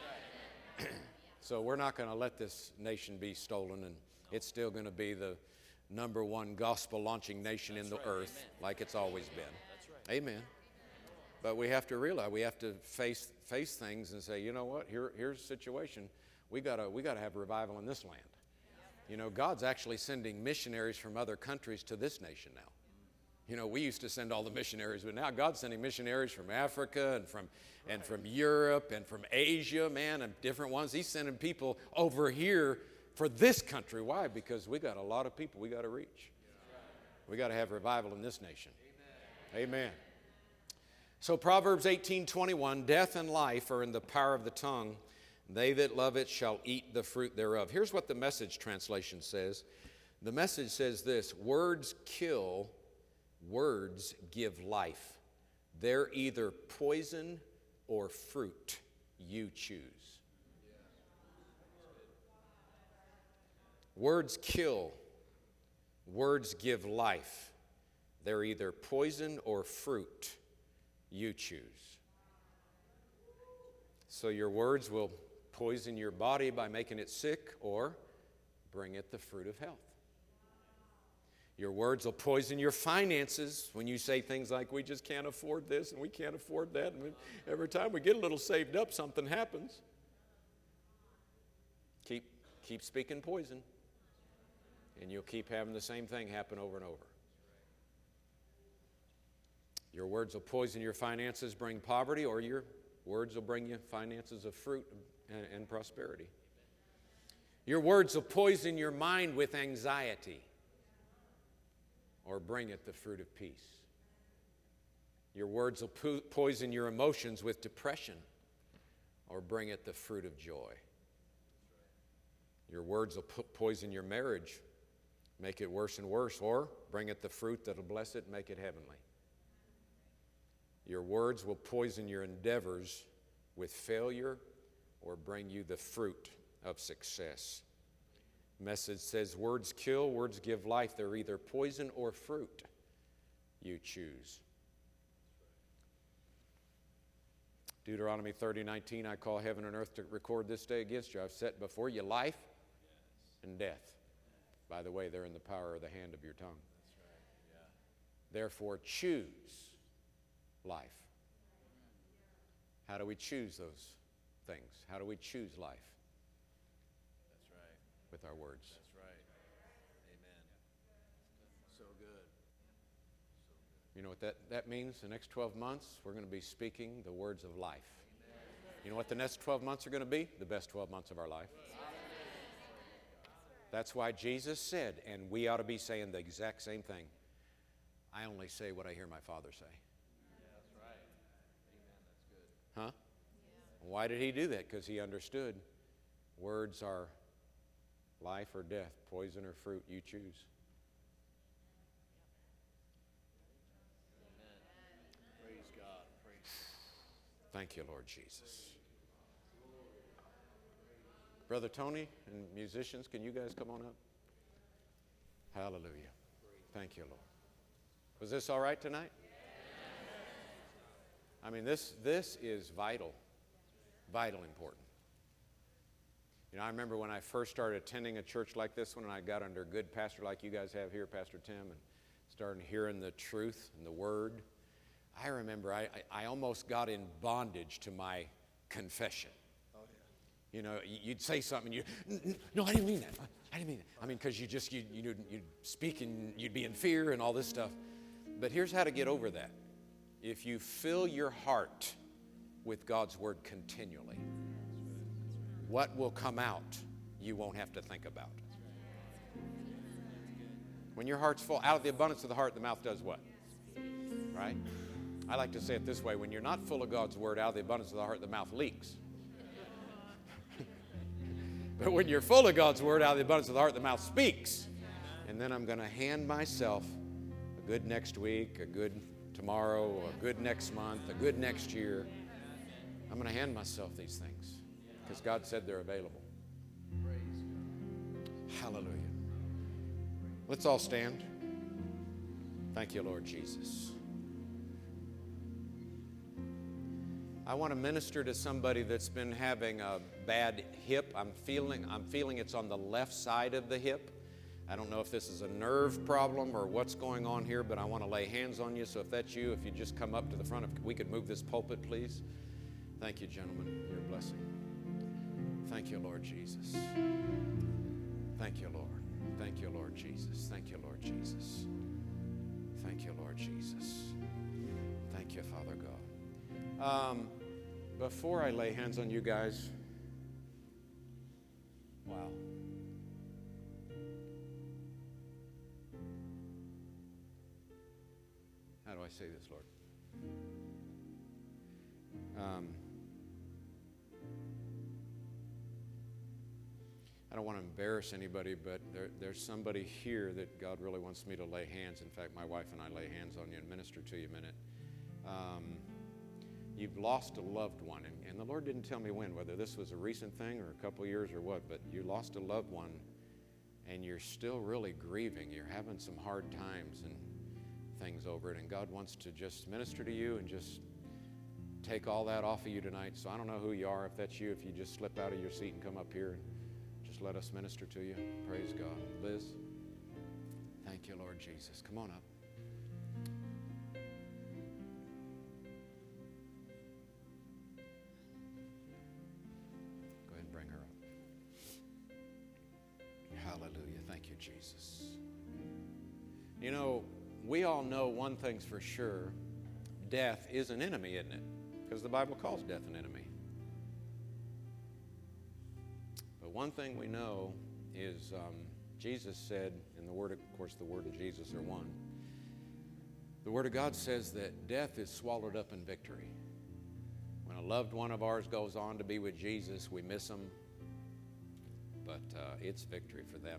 So we're not going to let this nation be stolen, and it's still going to be the number one gospel launching nation in the earth, like it's always been. Amen. But we have to realize, we have to face things and say, you know what, here's the situation. We gotta have revival in this land. You know, God's actually sending missionaries from other countries to this nation now. You know, we used to send all the missionaries, but now God's sending missionaries from Africa and from Europe and from Asia, man, and different ones. He's sending people over here for this country. Why? Because we got a lot of people we got to reach. We got to have revival in this nation. Amen. So Proverbs 18:21, death and life are in the power of the tongue. They that love it shall eat the fruit thereof. Here's what the Message translation says. The Message says this: words kill, words give life. They're either poison or fruit. You choose. Words kill, words give life. They're either poison or fruit. You choose. So your words will poison your body by making it sick or bring it the fruit of health. Your words will poison your finances when you say things like, we just can't afford this and we can't afford that. And every time we get a little saved up, something happens. Keep speaking poison, and you'll keep having the same thing happen over and over. Your words will poison your finances, bring poverty, or your words will bring you finances of fruit and prosperity. Your words will poison your mind with anxiety, or bring it the fruit of peace. Your words will poison your emotions with depression, or bring it the fruit of joy. Your words will poison your marriage, make it worse and worse, or bring it the fruit that'll bless it and make it heavenly. Your words will poison your endeavors with failure or bring you the fruit of success. Message says, words kill, words give life. They're either poison or fruit. You choose. Deuteronomy 30:19, I call heaven and earth to record this day against you. I've set before you life and death. By the way, they're in the power of the hand of your tongue. Therefore, choose life. How do we choose those things? How do we choose life? That's right. With our words. That's right. Amen. So good. You know what that means? The next 12 months, we're going to be speaking the words of life. You know what the next 12 months are going to be? The best 12 months of our life. That's why Jesus said, and we ought to be saying the exact same thing, I only say what I hear my Father say. Yeah, that's right. Amen. That's good. Huh? Why did he do that? Because he understood words are life or death, poison or fruit, you choose. Amen. Praise God. Praise God. Thank you, Lord Jesus. Brother Tony and musicians, can you guys come on up? Hallelujah. Thank you, Lord. Was this all right tonight? I mean, this is vital important. You know, I remember when I first started attending a church like this one, and I got under a good pastor like you guys have here, Pastor Tim, and started hearing the truth and the Word. I remember I almost got in bondage to my confession. Oh, yeah. You know, you'd say something, no, I didn't mean that. I didn't mean that. I mean, because you'd speak and you'd be in fear and all this stuff. But here's how to get over that. If you fill your heart with God's Word continually, what will come out, you won't have to think about. When your heart's full, out of the abundance of the heart, the mouth does what? Right? I like to say it this way. When you're not full of God's Word, out of the abundance of the heart, the mouth leaks. But when you're full of God's Word, out of the abundance of the heart, the mouth speaks. And then I'm going to hand myself a good next week, a good tomorrow, a good next month, a good next year. I'm going to hand myself these things because God said they're available. Hallelujah. Let's all stand. Thank you, Lord Jesus. I want to minister to somebody that's been having a bad hip. I'm feeling it's on the left side of the hip. I don't know if this is a nerve problem or what's going on here, but I want to lay hands on you. So if that's you, if you just come up to the front, if we could move this pulpit, please. Thank you, gentlemen. Your blessing. Thank you, Lord Jesus. Thank you, Lord. Thank you, Lord Jesus. Thank you, Lord Jesus. Thank you, Lord Jesus. Thank you, Father God. Before I lay hands on you guys, wow. How do I say this, Lord? I don't want to embarrass anybody, but there's somebody here that God really wants me to lay hands. In fact, my wife and I lay hands on you and minister to you a minute. You've lost a loved one, and the Lord didn't tell me when, whether this was a recent thing or a couple of years or what, but you lost a loved one, and you're still really grieving. You're having some hard times and things over it, and God wants to just minister to you and just take all that off of you tonight. So I don't know who you are. If that's you, if you just slip out of your seat and come up here and just let us minister to you. Praise God. Liz, thank you, Lord Jesus. Come on up. Go ahead and bring her up. Hallelujah. Thank you, Jesus. You know, we all know one thing's for sure. Death is an enemy, isn't it? Because the Bible calls death an enemy. But one thing we know is Jesus said, and the Word, of course, the Word of Jesus are one. The Word of God says that death is swallowed up in victory. When a loved one of ours goes on to be with Jesus, we miss them, but it's victory for them.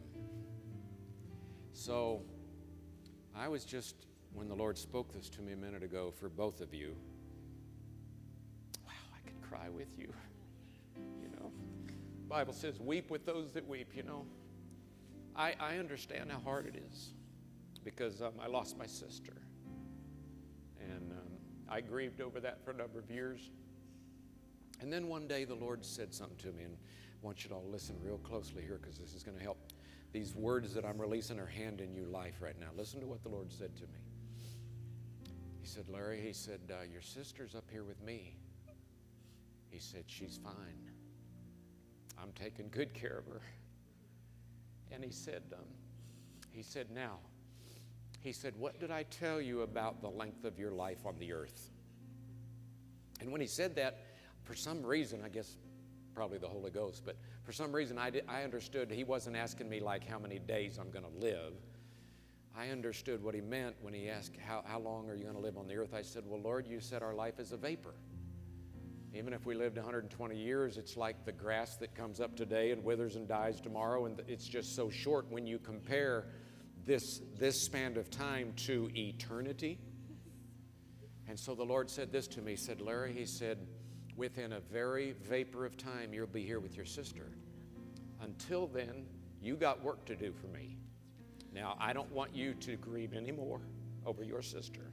So I was just, when the Lord spoke this to me a minute ago for both of you, wow, I could cry with you. You know, the Bible says, weep with those that weep, you know. I understand how hard it is because I lost my sister. And I grieved over that for a number of years. And then one day the Lord said something to me, and I want you to all listen real closely here because this is going to help. These words that I'm releasing are handing you life right now. Listen to what the Lord said to me. He said, Larry, he said, your sister's up here with me. He said, she's fine. I'm taking good care of her. And he said, now, He said, what did I tell you about the length of your life on the earth? And when he said that, for some reason, I guess probably the Holy Ghost, but for some reason I understood he wasn't asking me like how many days I'm going to live. I understood what he meant when he asked, how long are you going to live on the earth? I said, well, Lord, you said our life is a vapor. Even if we lived 120 years, it's like the grass that comes up today and withers and dies tomorrow, and it's just so short when you compare this span of time to eternity. And so the Lord said this to me. He said, Larry, he said, within a very vapor of time, you'll be here with your sister. Until then, you got work to do for me. Now, I don't want you to grieve anymore over your sister.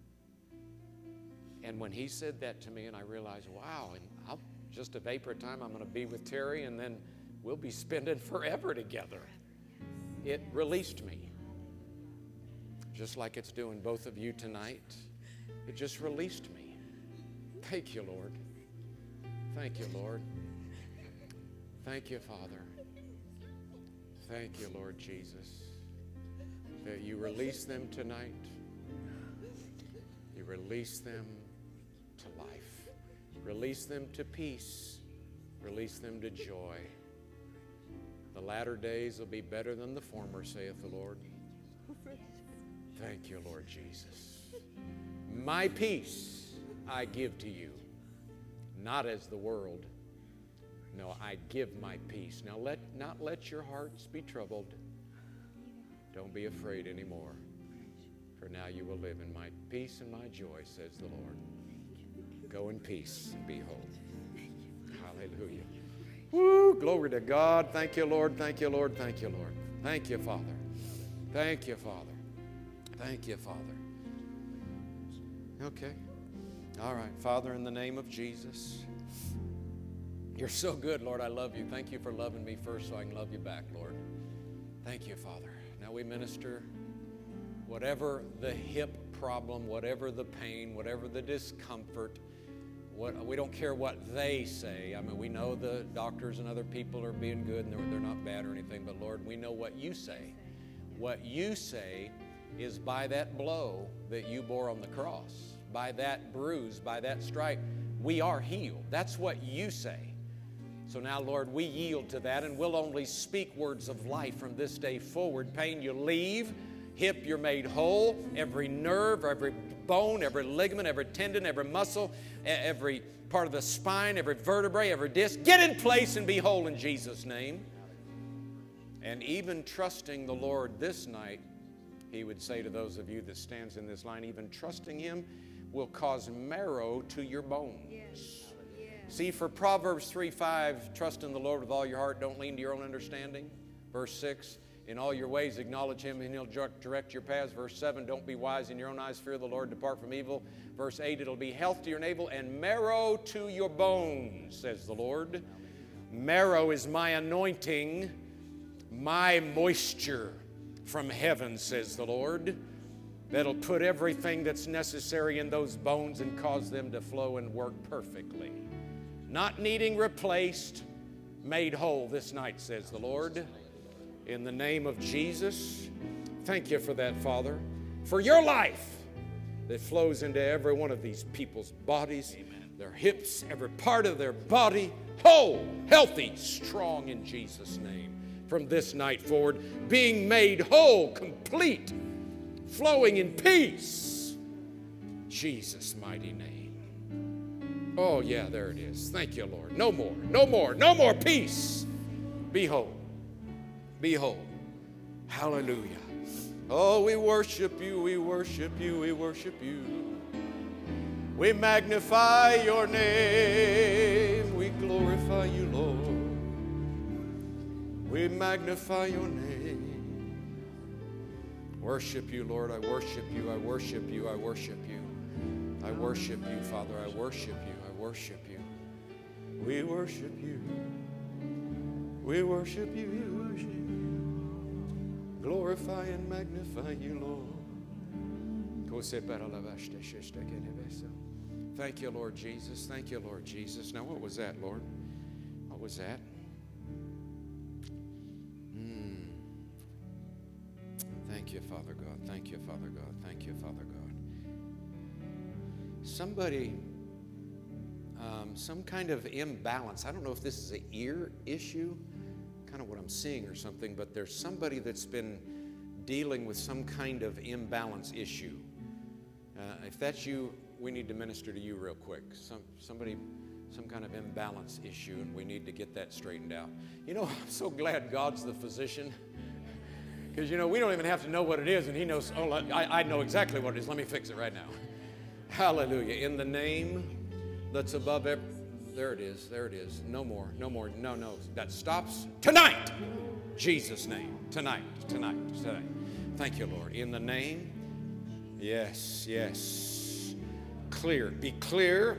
And when he said that to me, and I realized, wow, and just a vapor of time, I'm going to be with Terry, and then we'll be spending forever together. It released me. Just like it's doing both of you tonight. It just released me. Thank you, Lord. Thank you, Lord. Thank you, Father. Thank you, Lord Jesus, that you release them tonight. You release them to life. Release them to peace. Release them to joy. The latter days will be better than the former, saith the Lord. Thank you, Lord Jesus. My peace I give to you, not as the world. No, I give my peace. Now not let your hearts be troubled. Don't be afraid anymore. For now you will live in my peace and my joy, says the Lord. Go in peace and be whole. Hallelujah. Woo, glory to God. Thank you, Lord. Thank you, Lord. Thank you, Lord. Thank you, Father. Thank you, Father. Thank you, Father. Okay. All right. Father, in the name of Jesus, you're so good, Lord. I love you. Thank you for loving me first so I can love you back, Lord. Thank you, Father. Now we minister whatever the hip problem, whatever the pain, whatever the discomfort, we don't care what they say. I mean, we know the doctors and other people are being good and they're not bad or anything, but Lord, we know what you say. What you say is by that blow that you bore on the cross, by that bruise, by that stripe, we are healed. That's what you say. So now, Lord, we yield to that, and we'll only speak words of life from this day forward. Pain, you leave. Hip, you're made whole. Every nerve, every bone, every ligament, every tendon, every muscle, every part of the spine, every vertebrae, every disc, get in place and be whole in Jesus' name. And even trusting the Lord this night, he would say to those of you that stands in this line, even trusting him will cause marrow to your bones. Yes. See, for Proverbs 3:5, trust in the Lord with all your heart, don't lean to your own understanding. Verse 6, in all your ways acknowledge him and he'll direct your paths. Verse 7, don't be wise in your own eyes, fear the Lord, depart from evil. Verse 8, it'll be health to your navel and marrow to your bones, says the Lord. Marrow is my anointing, my moisture from heaven, says the Lord. That'll put everything that's necessary in those bones and cause them to flow and work perfectly. Not needing replaced, made whole this night, says the Lord. In the name of Jesus, thank you for that, Father, for your life that flows into every one of these people's bodies, their hips, every part of their body, whole, healthy, strong in Jesus' name. From this night forward, being made whole, complete, flowing in peace. Jesus' mighty name. Oh, yeah, there it is. Thank you, Lord. No more, no more, no more peace. Be whole. Be whole. Hallelujah. Oh, we worship you, we worship you, we worship you. We magnify your name. We glorify you, Lord. We magnify your name. Worship you, Lord. I worship you, I worship you, I worship you. I worship you, Father. I worship you, I worship you. We worship you. We worship you, we worship you. Glorify and magnify you, Lord. Thank you, Lord Jesus. Thank you, Lord Jesus. Now, what was that, Lord? What was that? Thank you. you, Father God. Thank you, Father God. Thank you, Father God. Somebody, some kind of imbalance. I don't know if this is an ear issue, kind of what I'm seeing or something, but there's somebody that's been dealing with some kind of imbalance issue. If that's you, we need to minister to you real quick. Somebody, some kind of imbalance issue, and we need to get that straightened out. You know, I'm so glad God's the physician. Because, you know, we don't even have to know what it is, and He knows, oh, I know exactly what it is. Let me fix it right now. Hallelujah. In the name that's above every, there it is, there it is. No more, no more, no. That stops tonight. Jesus' name. Tonight. Thank you, Lord. In the name, yes. Clear. Be clear.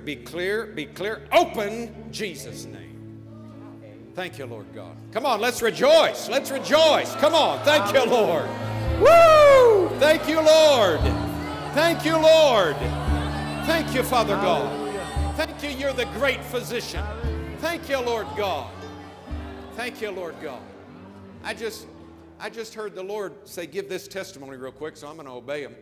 Open Jesus' name. Thank you, Lord God. Come on, let's rejoice. Come on. Thank you, Lord. Woo! Thank you, Lord. Thank you, Lord. Thank you, Father God. Thank you, you're the great physician. Thank you, Lord God. Thank you, Lord God. I just heard the Lord say, give this testimony real quick, so I'm going to obey Him.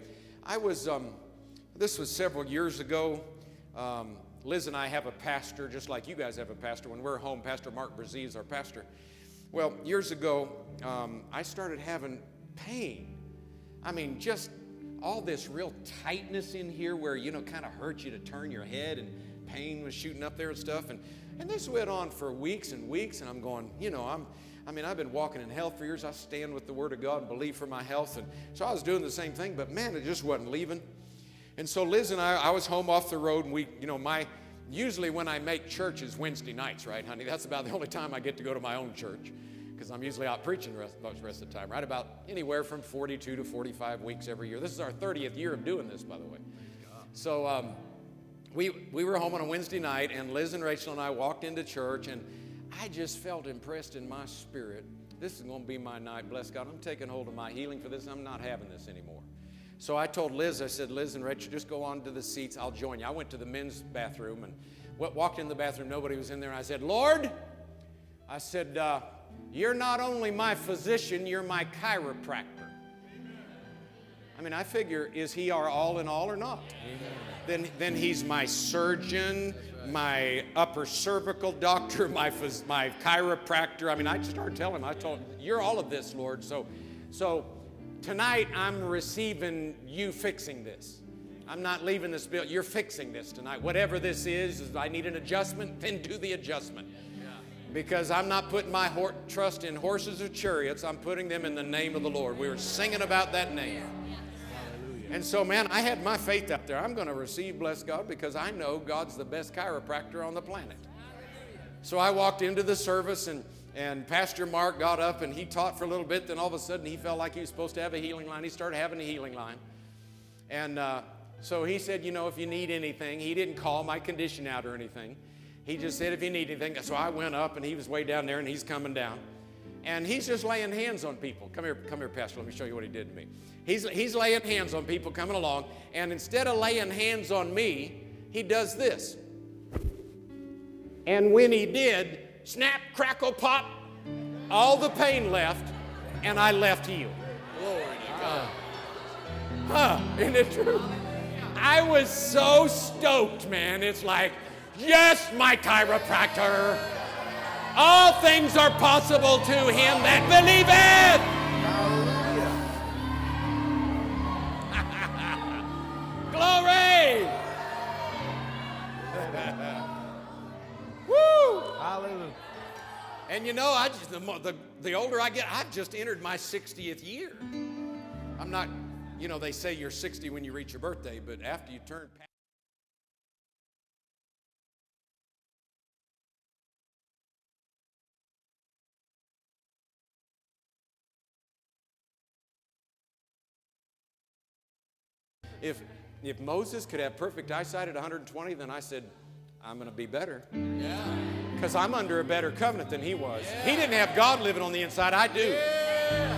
This was several years ago. Liz and I have a pastor, just like you guys have a pastor. When we're home, Pastor Mark Brzee is our pastor. Well, years ago, I started having pain. I mean, just all this real tightness in here where, you know, kind of hurt you to turn your head, and pain was shooting up there and stuff. And this went on for weeks and weeks, and I'm going, you know, I've been walking in health for years. I stand with the Word of God and believe for my health. And so I was doing the same thing, but man, it just wasn't leaving. And so Liz and I was home off the road, and we, you know, usually when I make church is Wednesday nights, right, honey? That's about the only time I get to go to my own church, because I'm usually out preaching the rest of the time, right? About anywhere from 42 to 45 weeks every year. This is our 30th year of doing this, by the way. So we were home on a Wednesday night, and Liz and Rachel and I walked into church, and I just felt impressed in my spirit. This is going to be my night, bless God. I'm taking hold of my healing for this. I'm not having this anymore. So I told Liz, I said, Liz and Rachel, just go on to the seats. I'll join you. I went to the men's bathroom and walked in the bathroom. Nobody was in there. And I said, Lord, I said, you're not only my physician, you're my chiropractor. I mean, I figure, is He our all in all or not? Then He's my surgeon, my upper cervical doctor, my chiropractor. I mean, I started telling him, I told him, you're all of this, Lord. So tonight, I'm receiving you fixing this. I'm not leaving this bill. You're fixing this tonight. Whatever this is I need an adjustment, then do the adjustment. Because I'm not putting my trust in horses or chariots. I'm putting them in the name of the Lord. We were singing about that name. And so, man, I had my faith up there. I'm going to receive, bless God, because I know God's the best chiropractor on the planet. So I walked into the service, and Pastor Mark got up and he taught for a little bit. Then all of a sudden he felt like he was supposed to have a healing line. He started having a healing line. And so he said, you know, if you need anything, he didn't call my condition out or anything. He just said, if you need anything. So I went up, and he was way down there, and he's coming down. And he's just laying hands on people. Come here, Pastor. Let me show you what he did to me. He's laying hands on people coming along. And instead of laying hands on me, he does this. And when he did, snap, crackle, pop, all the pain left, and I left healed. Glory to God. Isn't it true? I was so stoked, man. It's like, yes, my chiropractor. All things are possible to him that believeth. Glory. Woo. Hallelujah. And you know, the older I get, I've just entered my 60th year. I'm not, you know, they say you're 60 when you reach your birthday, but after you turn past. If Moses could have perfect eyesight at 120, then I said, I'm going to be better. Yeah. Because I'm under a better covenant than he was. Yeah. He didn't have God living on the inside. I do. Yeah.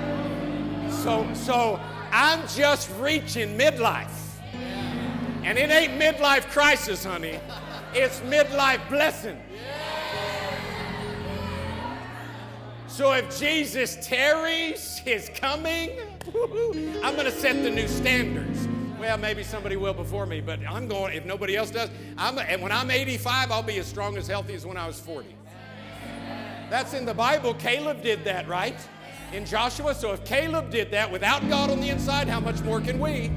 So I'm just reaching midlife. Yeah. And it ain't midlife crisis, honey. It's midlife blessing. Yeah. So if Jesus tarries his coming, I'm going to set the new standards. Well, maybe somebody will before me, but I'm going, if nobody else does, and when I'm 85, I'll be as strong as healthy as when I was 40. That's in the Bible. Caleb did that, right? In Joshua. So if Caleb did that without God on the inside, how much more can we?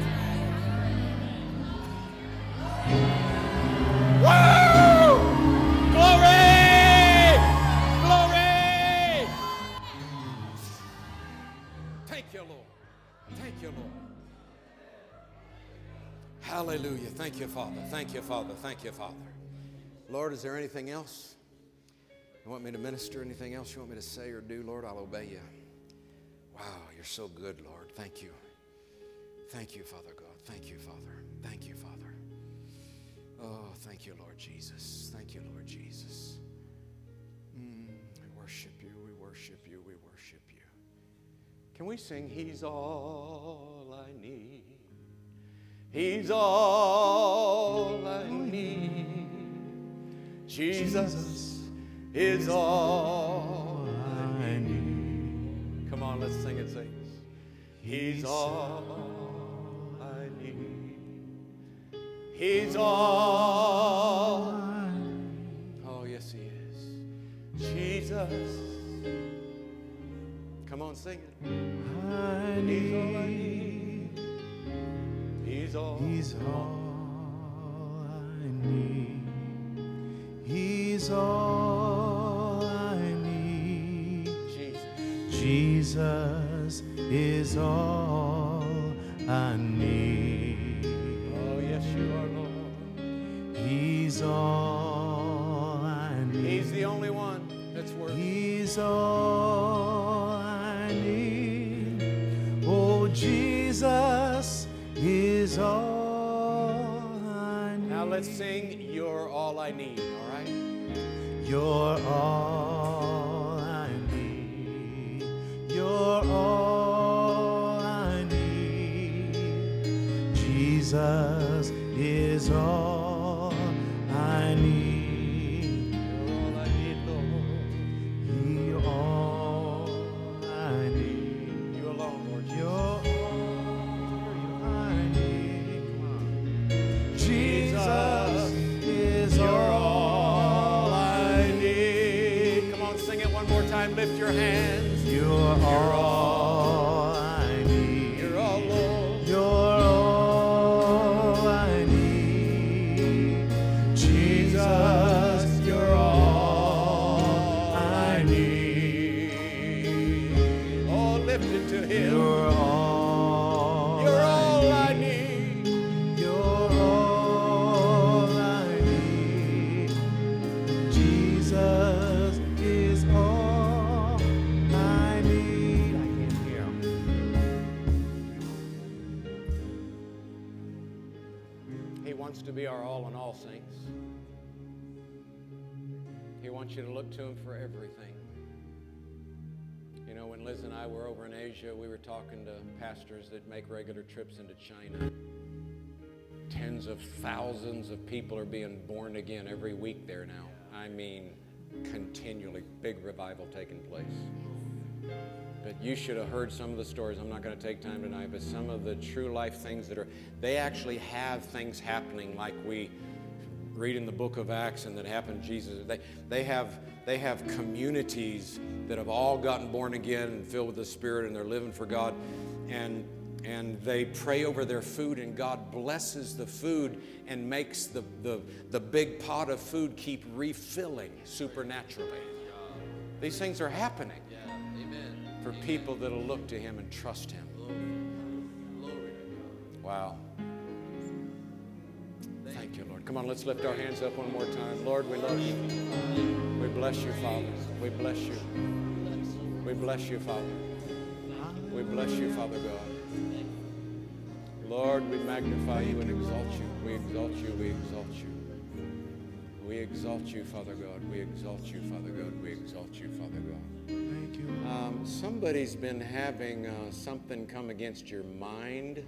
Woo! Glory! Glory! Thank you, Lord. Thank you, Lord. Hallelujah. Thank you, Father. Thank you, Father. Thank you, Father. Lord, is there anything else you want me to minister? Anything else you want me to say or do? Lord, I'll obey you. Wow, you're so good, Lord. Thank you. Thank you, Father God. Thank you, Father. Thank you, Father. Oh, thank you, Lord Jesus. Thank you, Lord Jesus. We worship you. We worship you. We worship you. Can we sing, He's all I need? He's all I need. Jesus is all I need. Come on, let's sing it, saints. He's all I need. He's all I need. Oh, yes, He is. Jesus. Come on, sing it. I need. He's all I need. He's all I need. He's all I need. Jesus is all I need. Oh, yes, you are, Lord. He's all I need. He's the only one that's worth it. He's all I need. Oh, Jesus is all I need. Now let's sing, You're all I need, all right? You're all I need. You're all I need. Jesus is all I need. You're all I need, Lord. You're all I need. You alone, Lord Jesus. Jesus is all I need. Come on, sing it one more time. Lift your hands. You're all I need. You're all, Lord. You're all I need. Jesus, you're all I need. Oh, lift it to Him. You're all I need. You're all I need. Jesus is all I need. I can't hear Him. He wants to be our all in all, saints. He wants you to look to Him for everything. You know, when Liz and I were over in Asia, we were talking to pastors that make regular trips into China. Tens of thousands of people are being born again every week there now. I mean, continually, big revival taking place. But you should have heard some of the stories. I'm not going to take time tonight, but some of the true life things that are, they actually have things happening like we read in the book of Acts and that happened to Jesus. They have communities that have all gotten born again and filled with the Spirit, and they're living for God. And they pray over their food, and God blesses the food and makes the big pot of food keep refilling supernaturally. These things are happening for people that'll look to Him and trust Him. Wow. Thank you, Lord. Come on, let's lift our hands up one more time. Lord, we love you. We bless you, Father. We bless you. We bless you, Father. We bless you, Father God. Lord, we magnify you and exalt you. We exalt you. We exalt you. We exalt you, Father God. We exalt you, Father God. We exalt you, Father God. Thank you. Somebody's been having something come against your mind.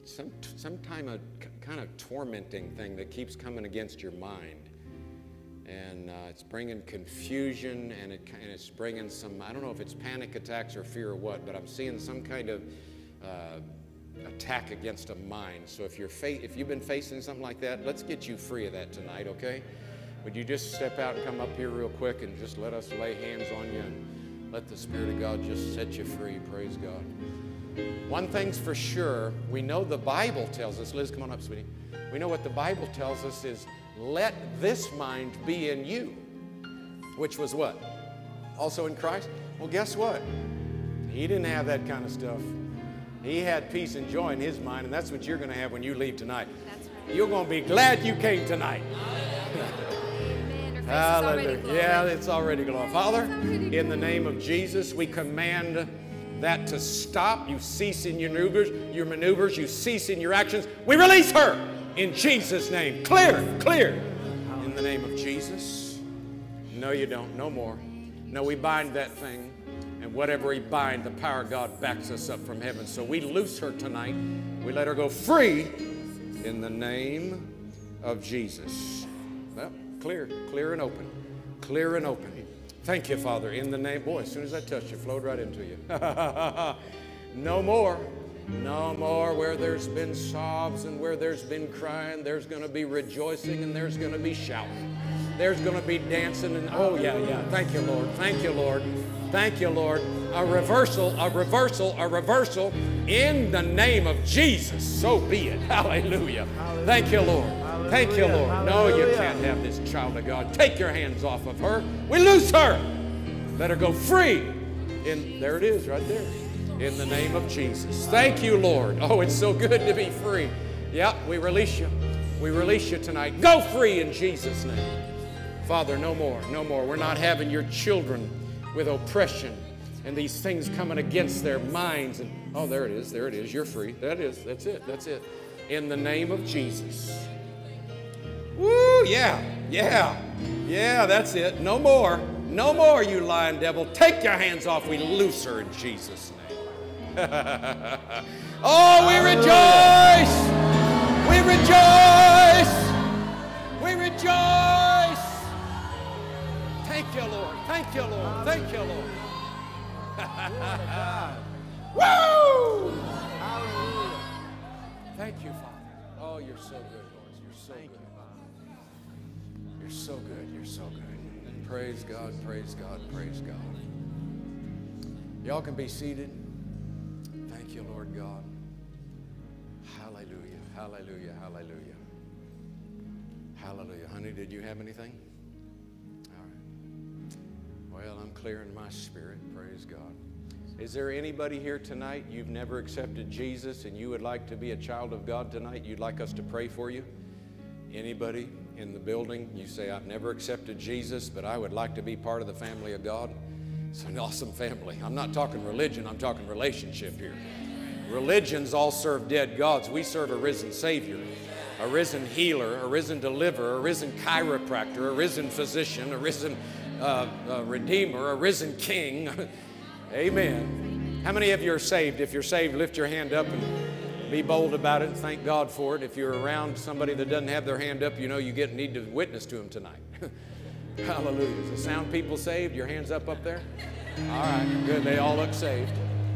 Some kind of tormenting thing that keeps coming against your mind. And it's bringing confusion, and it's bringing some, I don't know if it's panic attacks or fear or what, but I'm seeing some kind of attack against a mind. So if you've been facing something like that, let's get you free of that tonight, okay? Would you just step out and come up here real quick and just let us lay hands on you and let the Spirit of God just set you free, praise God. One thing's for sure, we know the Bible tells us, Liz, come on up, sweetie. We know what the Bible tells us is, let this mind be in you, which was what? Also in Christ? Well, guess what? He didn't have that kind of stuff. He had peace and joy in his mind, and that's what you're going to have when you leave tonight. That's right. You're going to be glad you came tonight. Amen. Hallelujah. Yeah, it's already glorified. Father, in the name of Jesus, we command that to stop. You cease in your maneuvers, you cease in your actions. We release her in Jesus' name. Clear. In the name of Jesus. No, you don't. No more. No, we bind that thing. And whatever we bind, the power of God backs us up from heaven. So we loose her tonight. We let her go free in the name of Jesus. Well, clear and open. Clear and open. Thank you, Father, in the name. Boy, as soon as I touched you, it flowed right into you. No more. No more. Where there's been sobs and where there's been crying, there's going to be rejoicing and there's going to be shouting. There's going to be dancing and, oh, yeah. Thank you, Lord. Thank you, Lord. Thank you, Lord. A reversal in the name of Jesus. So be it. Hallelujah. Thank you, Lord. Thank you, Lord. No, you can't have this child of God. Take your hands off of her. We loose her. Let her go free. There it is right there. In the name of Jesus. Thank you, Lord. Oh, it's so good to be free. Yep, we release you. We release you tonight. Go free in Jesus' name. Father, no more. We're not having your children with oppression and these things coming against their minds. And oh, there it is. You're free. That's it. In the name of Jesus. Woo, yeah, that's it. No more, you lying devil. Take your hands off. We loose her in Jesus' name. Oh, we rejoice. We rejoice. Thank you, Lord. Thank you, Lord. Woo! Hallelujah. Thank you, Father. Oh, you're so good, Lord. You're so good. You're so good. Praise God. Y'all can be seated. Thank you, Lord God. Hallelujah. Honey, did you have anything? All right. Well, I'm clearing my spirit. Praise God. Is there anybody here tonight, you've never accepted Jesus and you would like to be a child of God tonight? You'd like us to pray for you? Anybody in the building, you say, I've never accepted Jesus, but I would like to be part of the family of God? It's an awesome family. I'm not talking religion, I'm talking relationship here. Religions all serve dead gods. We serve a risen Savior, a risen healer, a risen deliverer, a risen chiropractor, a risen physician, a risen redeemer, a risen king. Amen. How many of you are saved? If you're saved, lift your hand up and be bold about it and thank God for it. If you're around somebody that doesn't have their hand up, you know you need to witness to them tonight. Hallelujah. Is the sound people saved? Your hands up there? All right, good. They all look saved.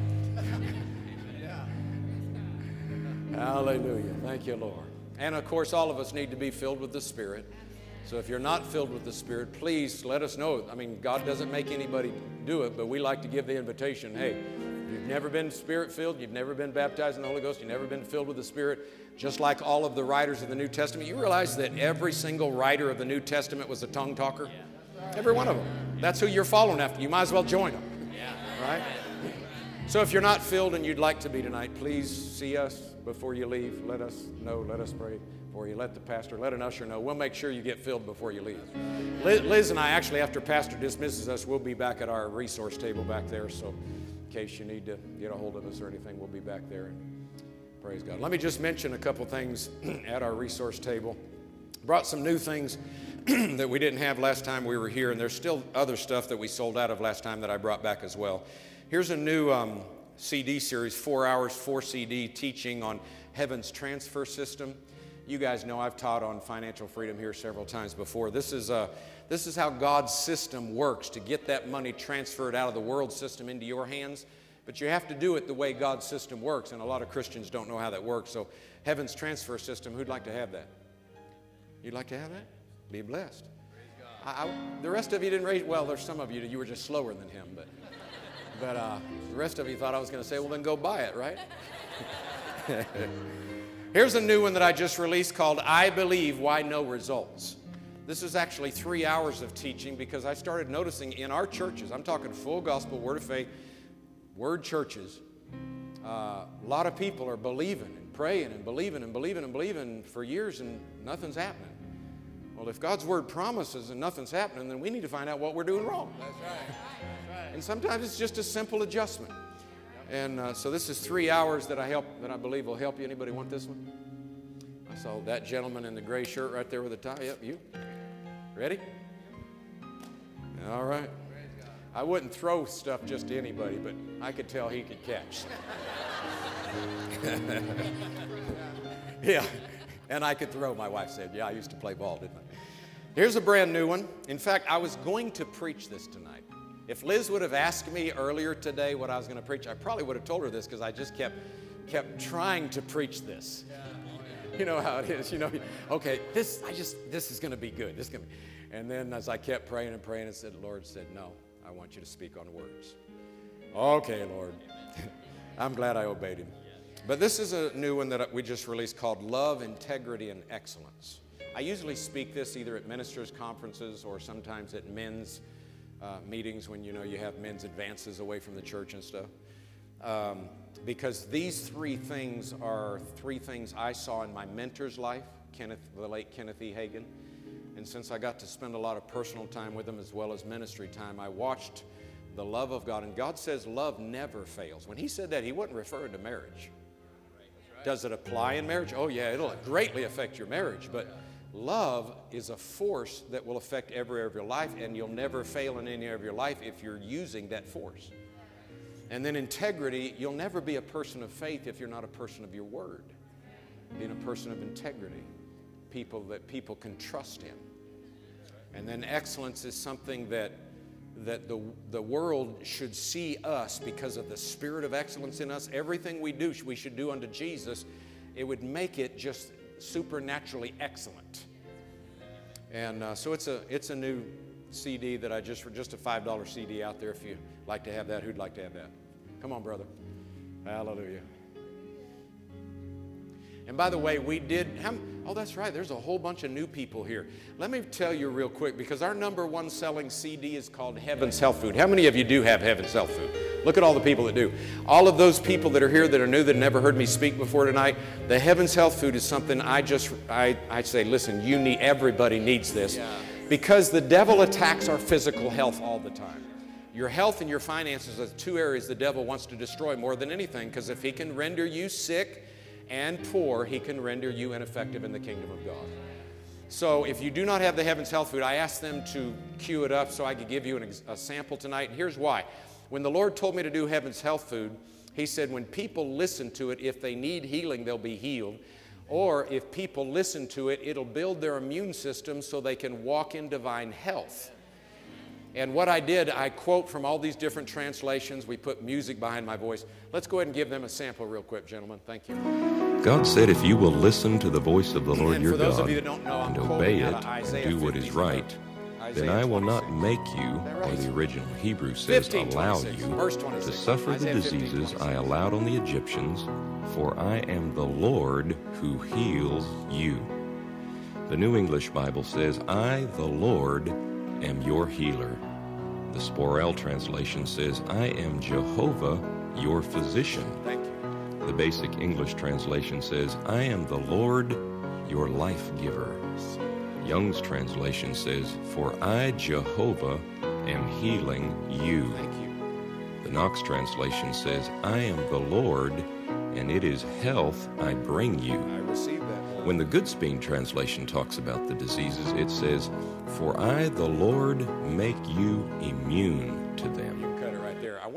Hallelujah. Thank you, Lord. And of course, all of us need to be filled with the Spirit. So if you're not filled with the Spirit, please let us know. I mean, God doesn't make anybody do it, but we like to give the invitation. Hey, you've never been Spirit-filled, you've never been baptized in the Holy Ghost, you've never been filled with the Spirit, just like all of the writers of the New Testament. You realize that every single writer of the New Testament was a tongue talker? Every one of them. That's who you're following after. You might as well join them. Right? So if you're not filled and you'd like to be tonight, please see us before you leave. Let us know. Let us pray for you. Let the pastor, let an usher know. We'll make sure you get filled before you leave. Liz and I, actually, after pastor dismisses us, we'll be back at our resource table back there. So in case you need to get a hold of us or anything, we'll be back there. Praise God. Let me just mention a couple things at our resource table. Brought some new things that we didn't have last time we were here, and there's still other stuff that we sold out of last time that I brought back as well. Here's a new CD series, 4 hours, 4 CD teaching on heaven's transfer system. You guys know I've taught on financial freedom here several times before. This is how God's system works to get that money transferred out of the world system into your hands. But you have to do it the way God's system works, and a lot of Christians don't know how that works. So heaven's transfer system, who'd like to have that? You'd like to have that? Be blessed. The rest of you didn't raise, well, there's some of you, you were just slower than him, but the rest of you thought I was going to say, well, then go buy it, right? Here's a new one that I just released called I Believe, Why No Results. This is actually 3 hours of teaching because I started noticing in our churches, I'm talking full gospel, word of faith, word churches, a lot of people are believing and praying and believing and believing and believing for years and nothing's happening. Well, if God's word promises and nothing's happening, then we need to find out what we're doing wrong. That's right. That's right. And sometimes it's just a simple adjustment. And so this is 3 hours that I believe will help you. Anybody want this one? I saw that gentleman in the gray shirt right there with the tie. Yep, you. Ready? All right. I wouldn't throw stuff just to anybody, but I could tell he could catch. Yeah, and I could throw, my wife said. Yeah, I used to play ball, didn't I? Here's a brand new one. In fact, I was going to preach this tonight. If Liz would have asked me earlier today what I was going to preach, I probably would have told her this because I just kept trying to preach this. You know how it is. You know, okay, this is going to be good. This is going to be. And then as I kept praying and praying, the Lord said, no, I want you to speak on words. Okay, Lord. I'm glad I obeyed him. But this is a new one that we just released called Love, Integrity, and Excellence. I usually speak this either at ministers' conferences or sometimes at men's meetings when, you know, you have men's advances away from the church and stuff. Because these three things are three things I saw in my mentor's life, the late Kenneth E. Hagin. And since I got to spend a lot of personal time with him as well as ministry time, I watched the love of God. And God says love never fails. When he said that, he wasn't referring to marriage. Does it apply in marriage? Oh, yeah, it'll greatly affect your marriage. But love is a force that will affect every area of your life, and you'll never fail in any area of your life if you're using that force. And then integrity, you'll never be a person of faith if you're not a person of your word. Being a person of integrity, that people can trust in. And then excellence is something that the world should see us because of the spirit of excellence in us. Everything we do, we should do unto Jesus. It would make it just supernaturally excellent. And so it's a new CD that just a $5 CD out there. If you like to have that, who'd like to have that? Come on, brother. Hallelujah. And by the way, oh, that's right, there's a whole bunch of new people here. Let me tell you real quick, because our #1 selling CD is called Heaven's Health Food. How many of you do have Heaven's Health Food? Look at all the people that do. All of those people that are here that are new, that never heard me speak before tonight, the Heaven's Health Food is something I say, listen, everybody needs this. Yeah. Because the devil attacks our physical health all the time. Your health and your finances are the two areas the devil wants to destroy more than anything, because if he can render you sick and poor, he can render you ineffective in the kingdom of God. So if you do not have the Heaven's Health Food, I asked them to cue it up so I could give you a sample tonight. And here's why. When the Lord told me to do Heaven's Health Food, he said when people listen to it, if they need healing, they'll be healed. Or if people listen to it, it'll build their immune system so they can walk in divine health. And what I did, I quote from all these different translations. We put music behind my voice. Let's go ahead and give them a sample real quick, gentlemen. Thank you. God said, if you will listen to the voice of the Lord your God know, and obey it and do what is right, then I will not make you, or the original Hebrew says, allow you to suffer the diseases I allowed on the Egyptians, for I am the Lord who heals you. The New English Bible says, I, the Lord, am your healer. The Sporel translation says, I am Jehovah, your physician. Thank you. The Basic English translation says, I am the Lord, your life giver. Young's translation says, for I, Jehovah, am healing you. Thank you. The Knox translation says, I am the Lord, and it is health I bring you. I receive that. When the Goodspeed translation talks about the diseases, it says, for I, the Lord, make you immune to them. You cut it right there. I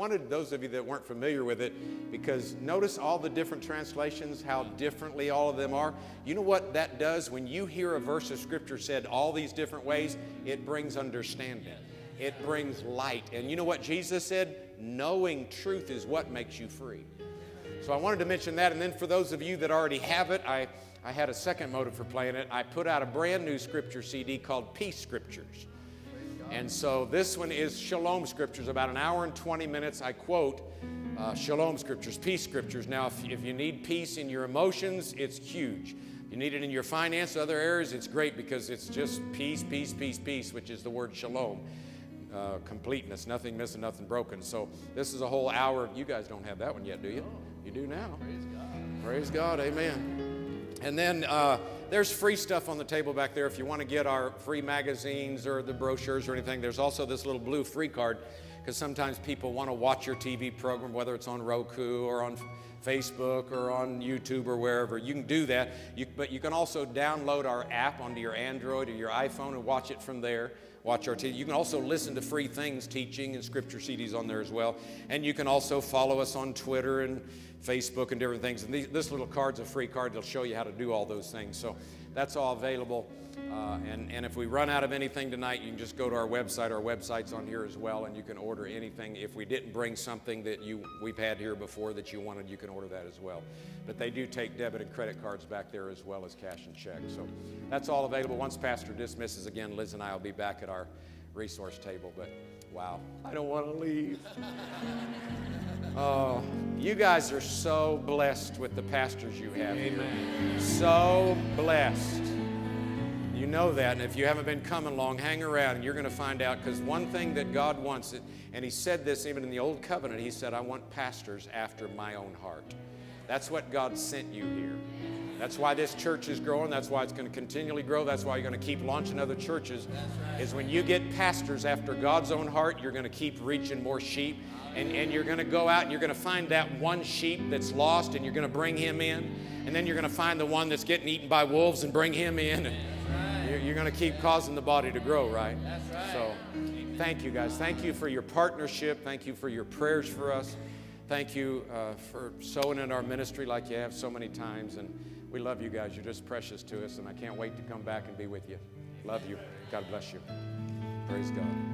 wanted those of you that weren't familiar with it, because notice all the different translations, how differently all of them are. You know what that does? When you hear a verse of Scripture said all these different ways, it brings understanding. It brings light. And you know what Jesus said? Knowing truth is what makes you free. So I wanted to mention that. And then for those of you that already have it, I had a second motive for playing it. I put out a brand new Scripture CD called Peace Scriptures. And so this one is Shalom Scriptures. About an hour and 20 minutes, I quote Shalom Scriptures, Peace Scriptures. Now, if you need peace in your emotions, it's huge. If you need it in your finance, other areas, it's great because it's just peace, peace, peace, peace, which is the word shalom. Completeness, nothing missing, nothing broken. So this is a whole hour. You guys don't have that one yet, do you? You do now. Praise God. Praise God, amen. And then there's free stuff on the table back there if you want to get our free magazines or the brochures or anything. There's also this little blue free card, because sometimes people want to watch your TV program, whether it's on Roku or on Facebook or on YouTube or wherever. You can do that, but you can also download our app onto your Android or your iPhone and watch it from there. Watch our TV. You can also listen to free things, teaching and Scripture CDs on there as well. And you can also follow us on Twitter and Facebook and different things. And this little card's a free card. It'll show you how to do all those things. So that's all available. And if we run out of anything tonight, you can just go to our website. Our website's on here as well, and you can order anything. If we didn't bring something that we've had here before that you wanted, you can order that as well. But they do take debit and credit cards back there as well as cash and check. So that's all available. Once Pastor dismisses again, Liz and I will be back at our resource table. But wow, I don't want to leave. Oh, you guys are so blessed with the pastors you have here. So blessed. You know that, and if you haven't been coming along, hang around, and you're going to find out, because one thing that God wants, and He said this even in the Old Covenant, He said, I want pastors after my own heart. That's what God sent you here. That's why this church is growing. That's why it's going to continually grow. That's why you're going to keep launching other churches. Is when you get pastors after God's own heart, you're going to keep reaching more sheep. And you're going to go out and you're going to find that one sheep that's lost, and you're going to bring him in. And then you're going to find the one that's getting eaten by wolves and bring him in. And you're going to keep causing the body to grow, right? That's right. So thank you, guys. Thank you for your partnership. Thank you for your prayers for us. Thank you for sowing in our ministry like you have so many times. And we love you guys. You're just precious to us. And I can't wait to come back and be with you. Love you. God bless you. Praise God.